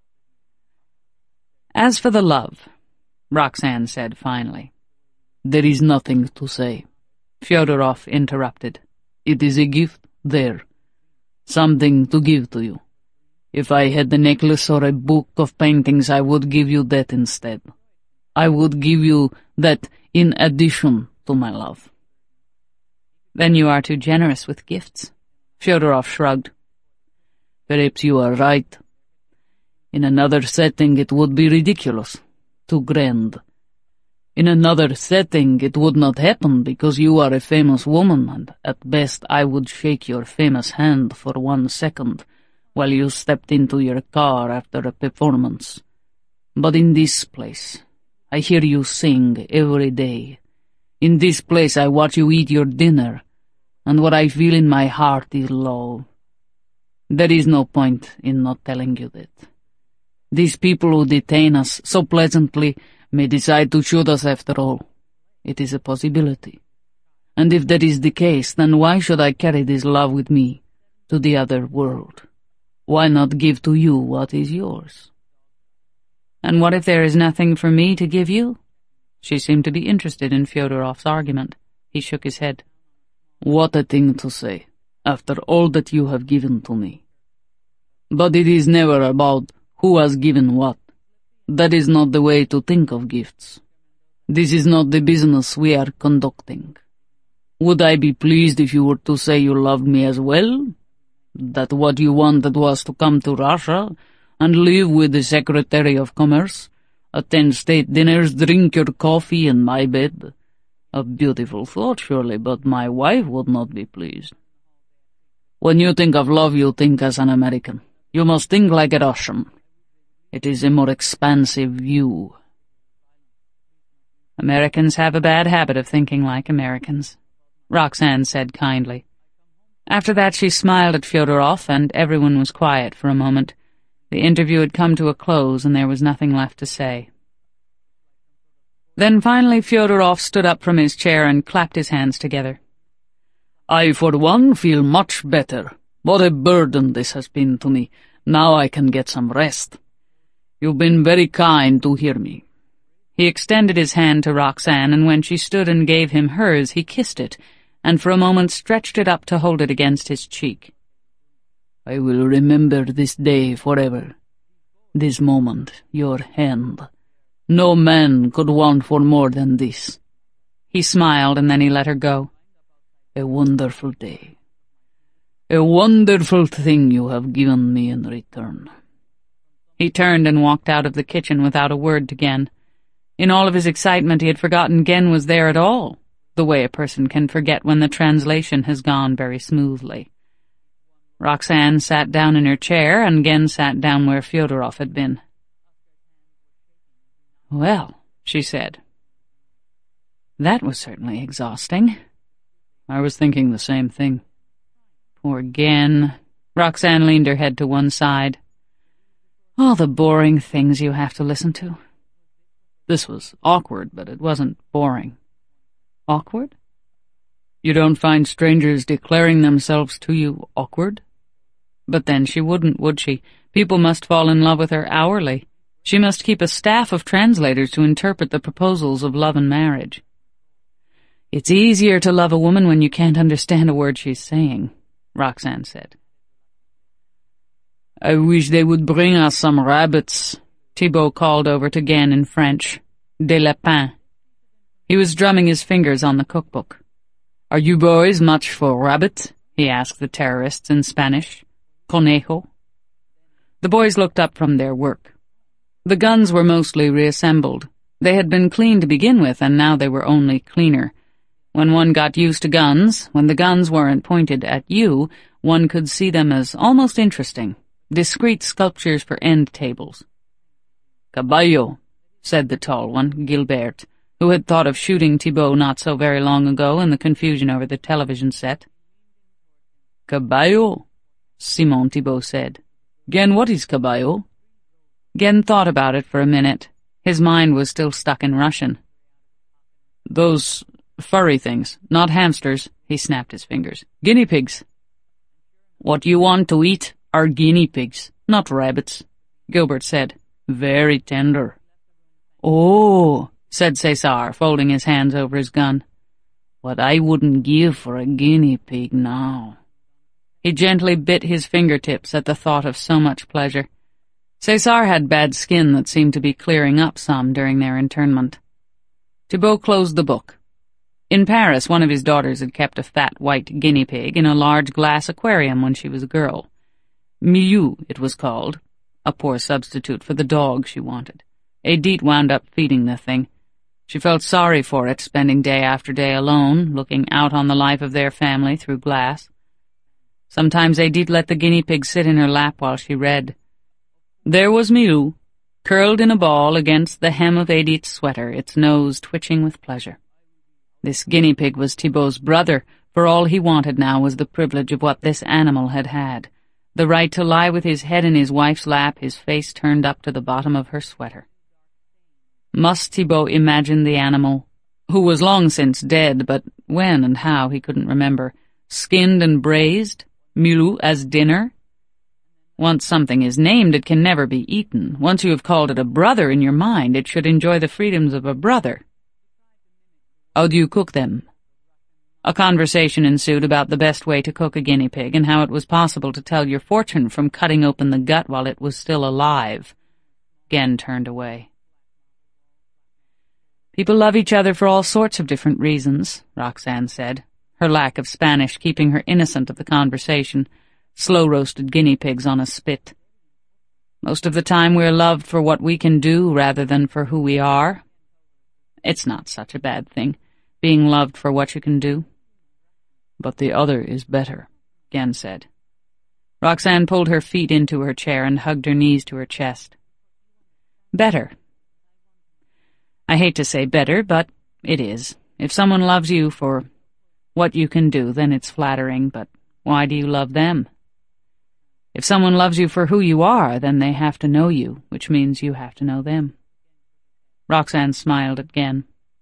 A: "As for the love," Roxanne said finally.
B: "There is nothing to say,"
A: Fyodorov interrupted.
B: "It is a gift there, something to give to you. If I had the necklace or a book of paintings, I would give you that instead. I would give you that in addition to my love."
A: "Then you are too generous with gifts," Fyodorov shrugged.
B: "Perhaps you are right. In another setting it would be ridiculous, too grand. In another setting it would not happen because you are a famous woman, and at best I would shake your famous hand for one second while you stepped into your car after a performance. But in this place, I hear you sing every day. In this place I watch you eat your dinner, and what I feel in my heart is love. There is no point in not telling you that. These people who detain us so pleasantly may decide to shoot us after all. It is a possibility. And if that is the case, then why should I carry this love with me to the other world? Why not give to you what is yours?"
A: "And what if there is nothing for me to give you?" She seemed to be interested in Fyodorov's argument. He shook his head.
B: "What a thing to say, after all that you have given to me. But it is never about who has given what. That is not the way to think of gifts. This is not the business we are conducting. Would I be pleased if you were to say you loved me as well? That what you wanted was to come to Russia and live with the Secretary of Commerce, attend state dinners, drink your coffee in my bed? A beautiful thought, surely, but my wife would not be pleased. When you think of love, you think as an American. You must think like a Russian. It is a more expansive view."
A: "Americans have a bad habit of thinking like Americans," Roxanne said kindly. After that she smiled at Fyodorov, and everyone was quiet for a moment. The interview had come to a close, and there was nothing left to say. Then finally Fyodorov stood up from his chair and clapped his hands together.
B: "I, for one, feel much better. What a burden this has been to me. Now I can get some rest. You've been very kind to hear me."
A: He extended his hand to Roxane, and when she stood and gave him hers, he kissed it, and for a moment stretched it up to hold it against his cheek.
B: I will remember this day forever. This moment, your hand. No man could want for more than this.
A: He smiled, and then he let her go.
B: A wonderful day. A wonderful thing you have given me in return.
A: He turned and walked out of the kitchen without a word to Gen. In all of his excitement he had forgotten Gen was there at all, the way a person can forget when the translation has gone very smoothly. Roxane sat down in her chair, and Gen sat down where Fyodorov had been. "Well," she said, "that was certainly exhausting."
B: "I was thinking the same thing."
A: "Poor Gen." Roxane leaned her head to one side. "All the boring things you have to listen to."
B: "This was awkward, but it wasn't boring."
A: "Awkward?"
B: "You don't find strangers declaring themselves to you awkward?"
A: But then she wouldn't, would she? People must fall in love with her hourly. She must keep a staff of translators to interpret the proposals of love and marriage. "It's easier to love a woman when you can't understand a word she's saying," Roxane said.
B: "I wish they would bring us some rabbits," Thibault called over to Gen in French. "Des lapins." He was drumming his fingers on the cookbook. "Are you boys much for rabbit?" he asked the terrorists in Spanish. "Conejo?" The boys looked up from their work. The guns were mostly reassembled. They had been clean to begin with, and now they were only cleaner. When one got used to guns, when the guns weren't pointed at you, one could see them as almost interesting, discreet sculptures for end tables. "Caballo," said the tall one, Gilbert, who had thought of shooting Thibault not so very long ago in the confusion over the television set. "Caballo," Simon Thibault said. "Gen, what is caballo?"
A: Gen thought about it for a minute. His mind was still stuck in Russian.
B: "Those furry things, not hamsters," he snapped his fingers. "Guinea pigs."
A: "What you want to eat are guinea pigs, not rabbits," Gilbert said. "Very tender."
B: "Oh," said César, folding his hands over his gun. "What I wouldn't give for a guinea pig now."
A: He gently bit his fingertips at the thought of so much pleasure. César had bad skin that seemed to be clearing up some during their internment. Thibault closed the book. In Paris, one of his daughters had kept a fat white guinea pig in a large glass aquarium when she was a girl. Milou, it was called, a poor substitute for the dog she wanted. Edith wound up feeding the thing. She felt sorry for it, spending day after day alone, looking out on the life of their family through glass. Sometimes Edith let the guinea pig sit in her lap while she read. There was Milou, curled in a ball against the hem of Edith's sweater, its nose twitching with pleasure. This guinea pig was Thibault's brother, for all he wanted now was the privilege of what this animal had had, the right to lie with his head in his wife's lap, his face turned up to the bottom of her sweater. Must Thibault imagine the animal, who was long since dead, but when and how he couldn't remember, skinned and braised, Milou as dinner? Once something is named, it can never be eaten. Once you have called it a brother in your mind, it should enjoy the freedoms of a brother. How do you cook them? A conversation ensued about the best way to cook a guinea pig and how it was possible to tell your fortune from cutting open the gut while it was still alive. Gen turned away. People love each other for all sorts of different reasons, Roxane said, her lack of Spanish keeping her innocent of the conversation, slow-roasted guinea pigs on a spit. Most of the time we're loved for what we can do rather than for who we are. It's not such a bad thing, being loved for what you can do.
B: But the other is better, Gen said.
A: Roxane pulled her feet into her chair and hugged her knees to her chest. Better. I hate to say better, but it is. If someone loves you for what you can do, then it's flattering, but why do you love them? If someone loves you for who you are, then they have to know you, which means you have to know them. Roxane smiled at Gen.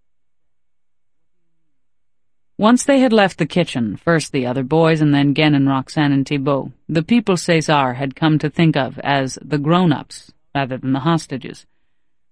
A: Once they had left the kitchen, first the other boys and then Gen and Roxane and Thibault, the people César had come to think of as the grown-ups rather than the hostages.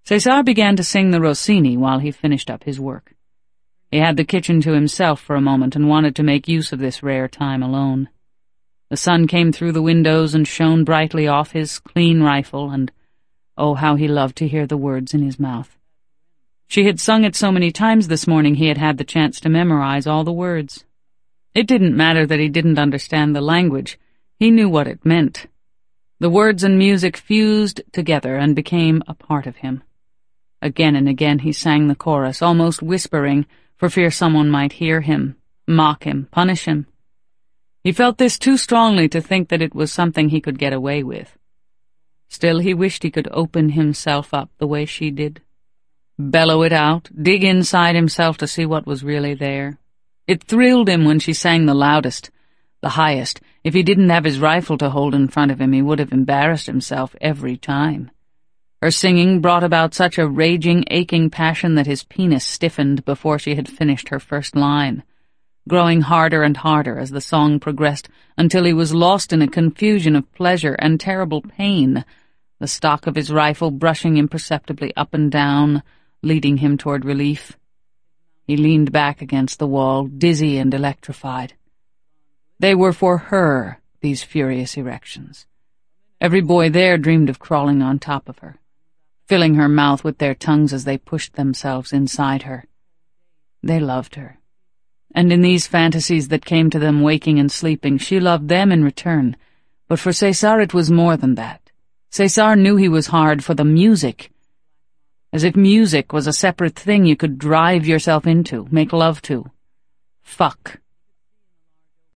A: Cesar began to sing the Rossini while he finished up his work. He had the kitchen to himself for a moment and wanted to make use of this rare time alone. The sun came through the windows and shone brightly off his clean rifle, and oh, how he loved to hear the words in his mouth. She had sung it so many times this morning he had had the chance to memorize all the words. It didn't matter that he didn't understand the language. He knew what it meant. The words and music fused together and became a part of him. Again and again he sang the chorus, almost whispering, for fear someone might hear him, mock him, punish him. He felt this too strongly to think that it was something he could get away with. Still, he wished he could open himself up the way she did. Bellow it out, dig inside himself to see what was really there. It thrilled him when she sang the loudest, the highest. If he didn't have his rifle to hold in front of him, he would have embarrassed himself every time. Her singing brought about such a raging, aching passion that his penis stiffened before she had finished her first line, growing harder and harder as the song progressed until he was lost in a confusion of pleasure and terrible pain, the stock of his rifle brushing imperceptibly up and down, leading him toward relief. He leaned back against the wall, dizzy and electrified. They were for her, these furious erections. Every boy there dreamed of crawling on top of her, filling her mouth with their tongues as they pushed themselves inside her. They loved her. And in these fantasies that came to them waking and sleeping, she loved them in return. But for Cesar it was more than that. Cesar knew he was hard for the music, as if music was a separate thing you could drive yourself into, make love to. Fuck.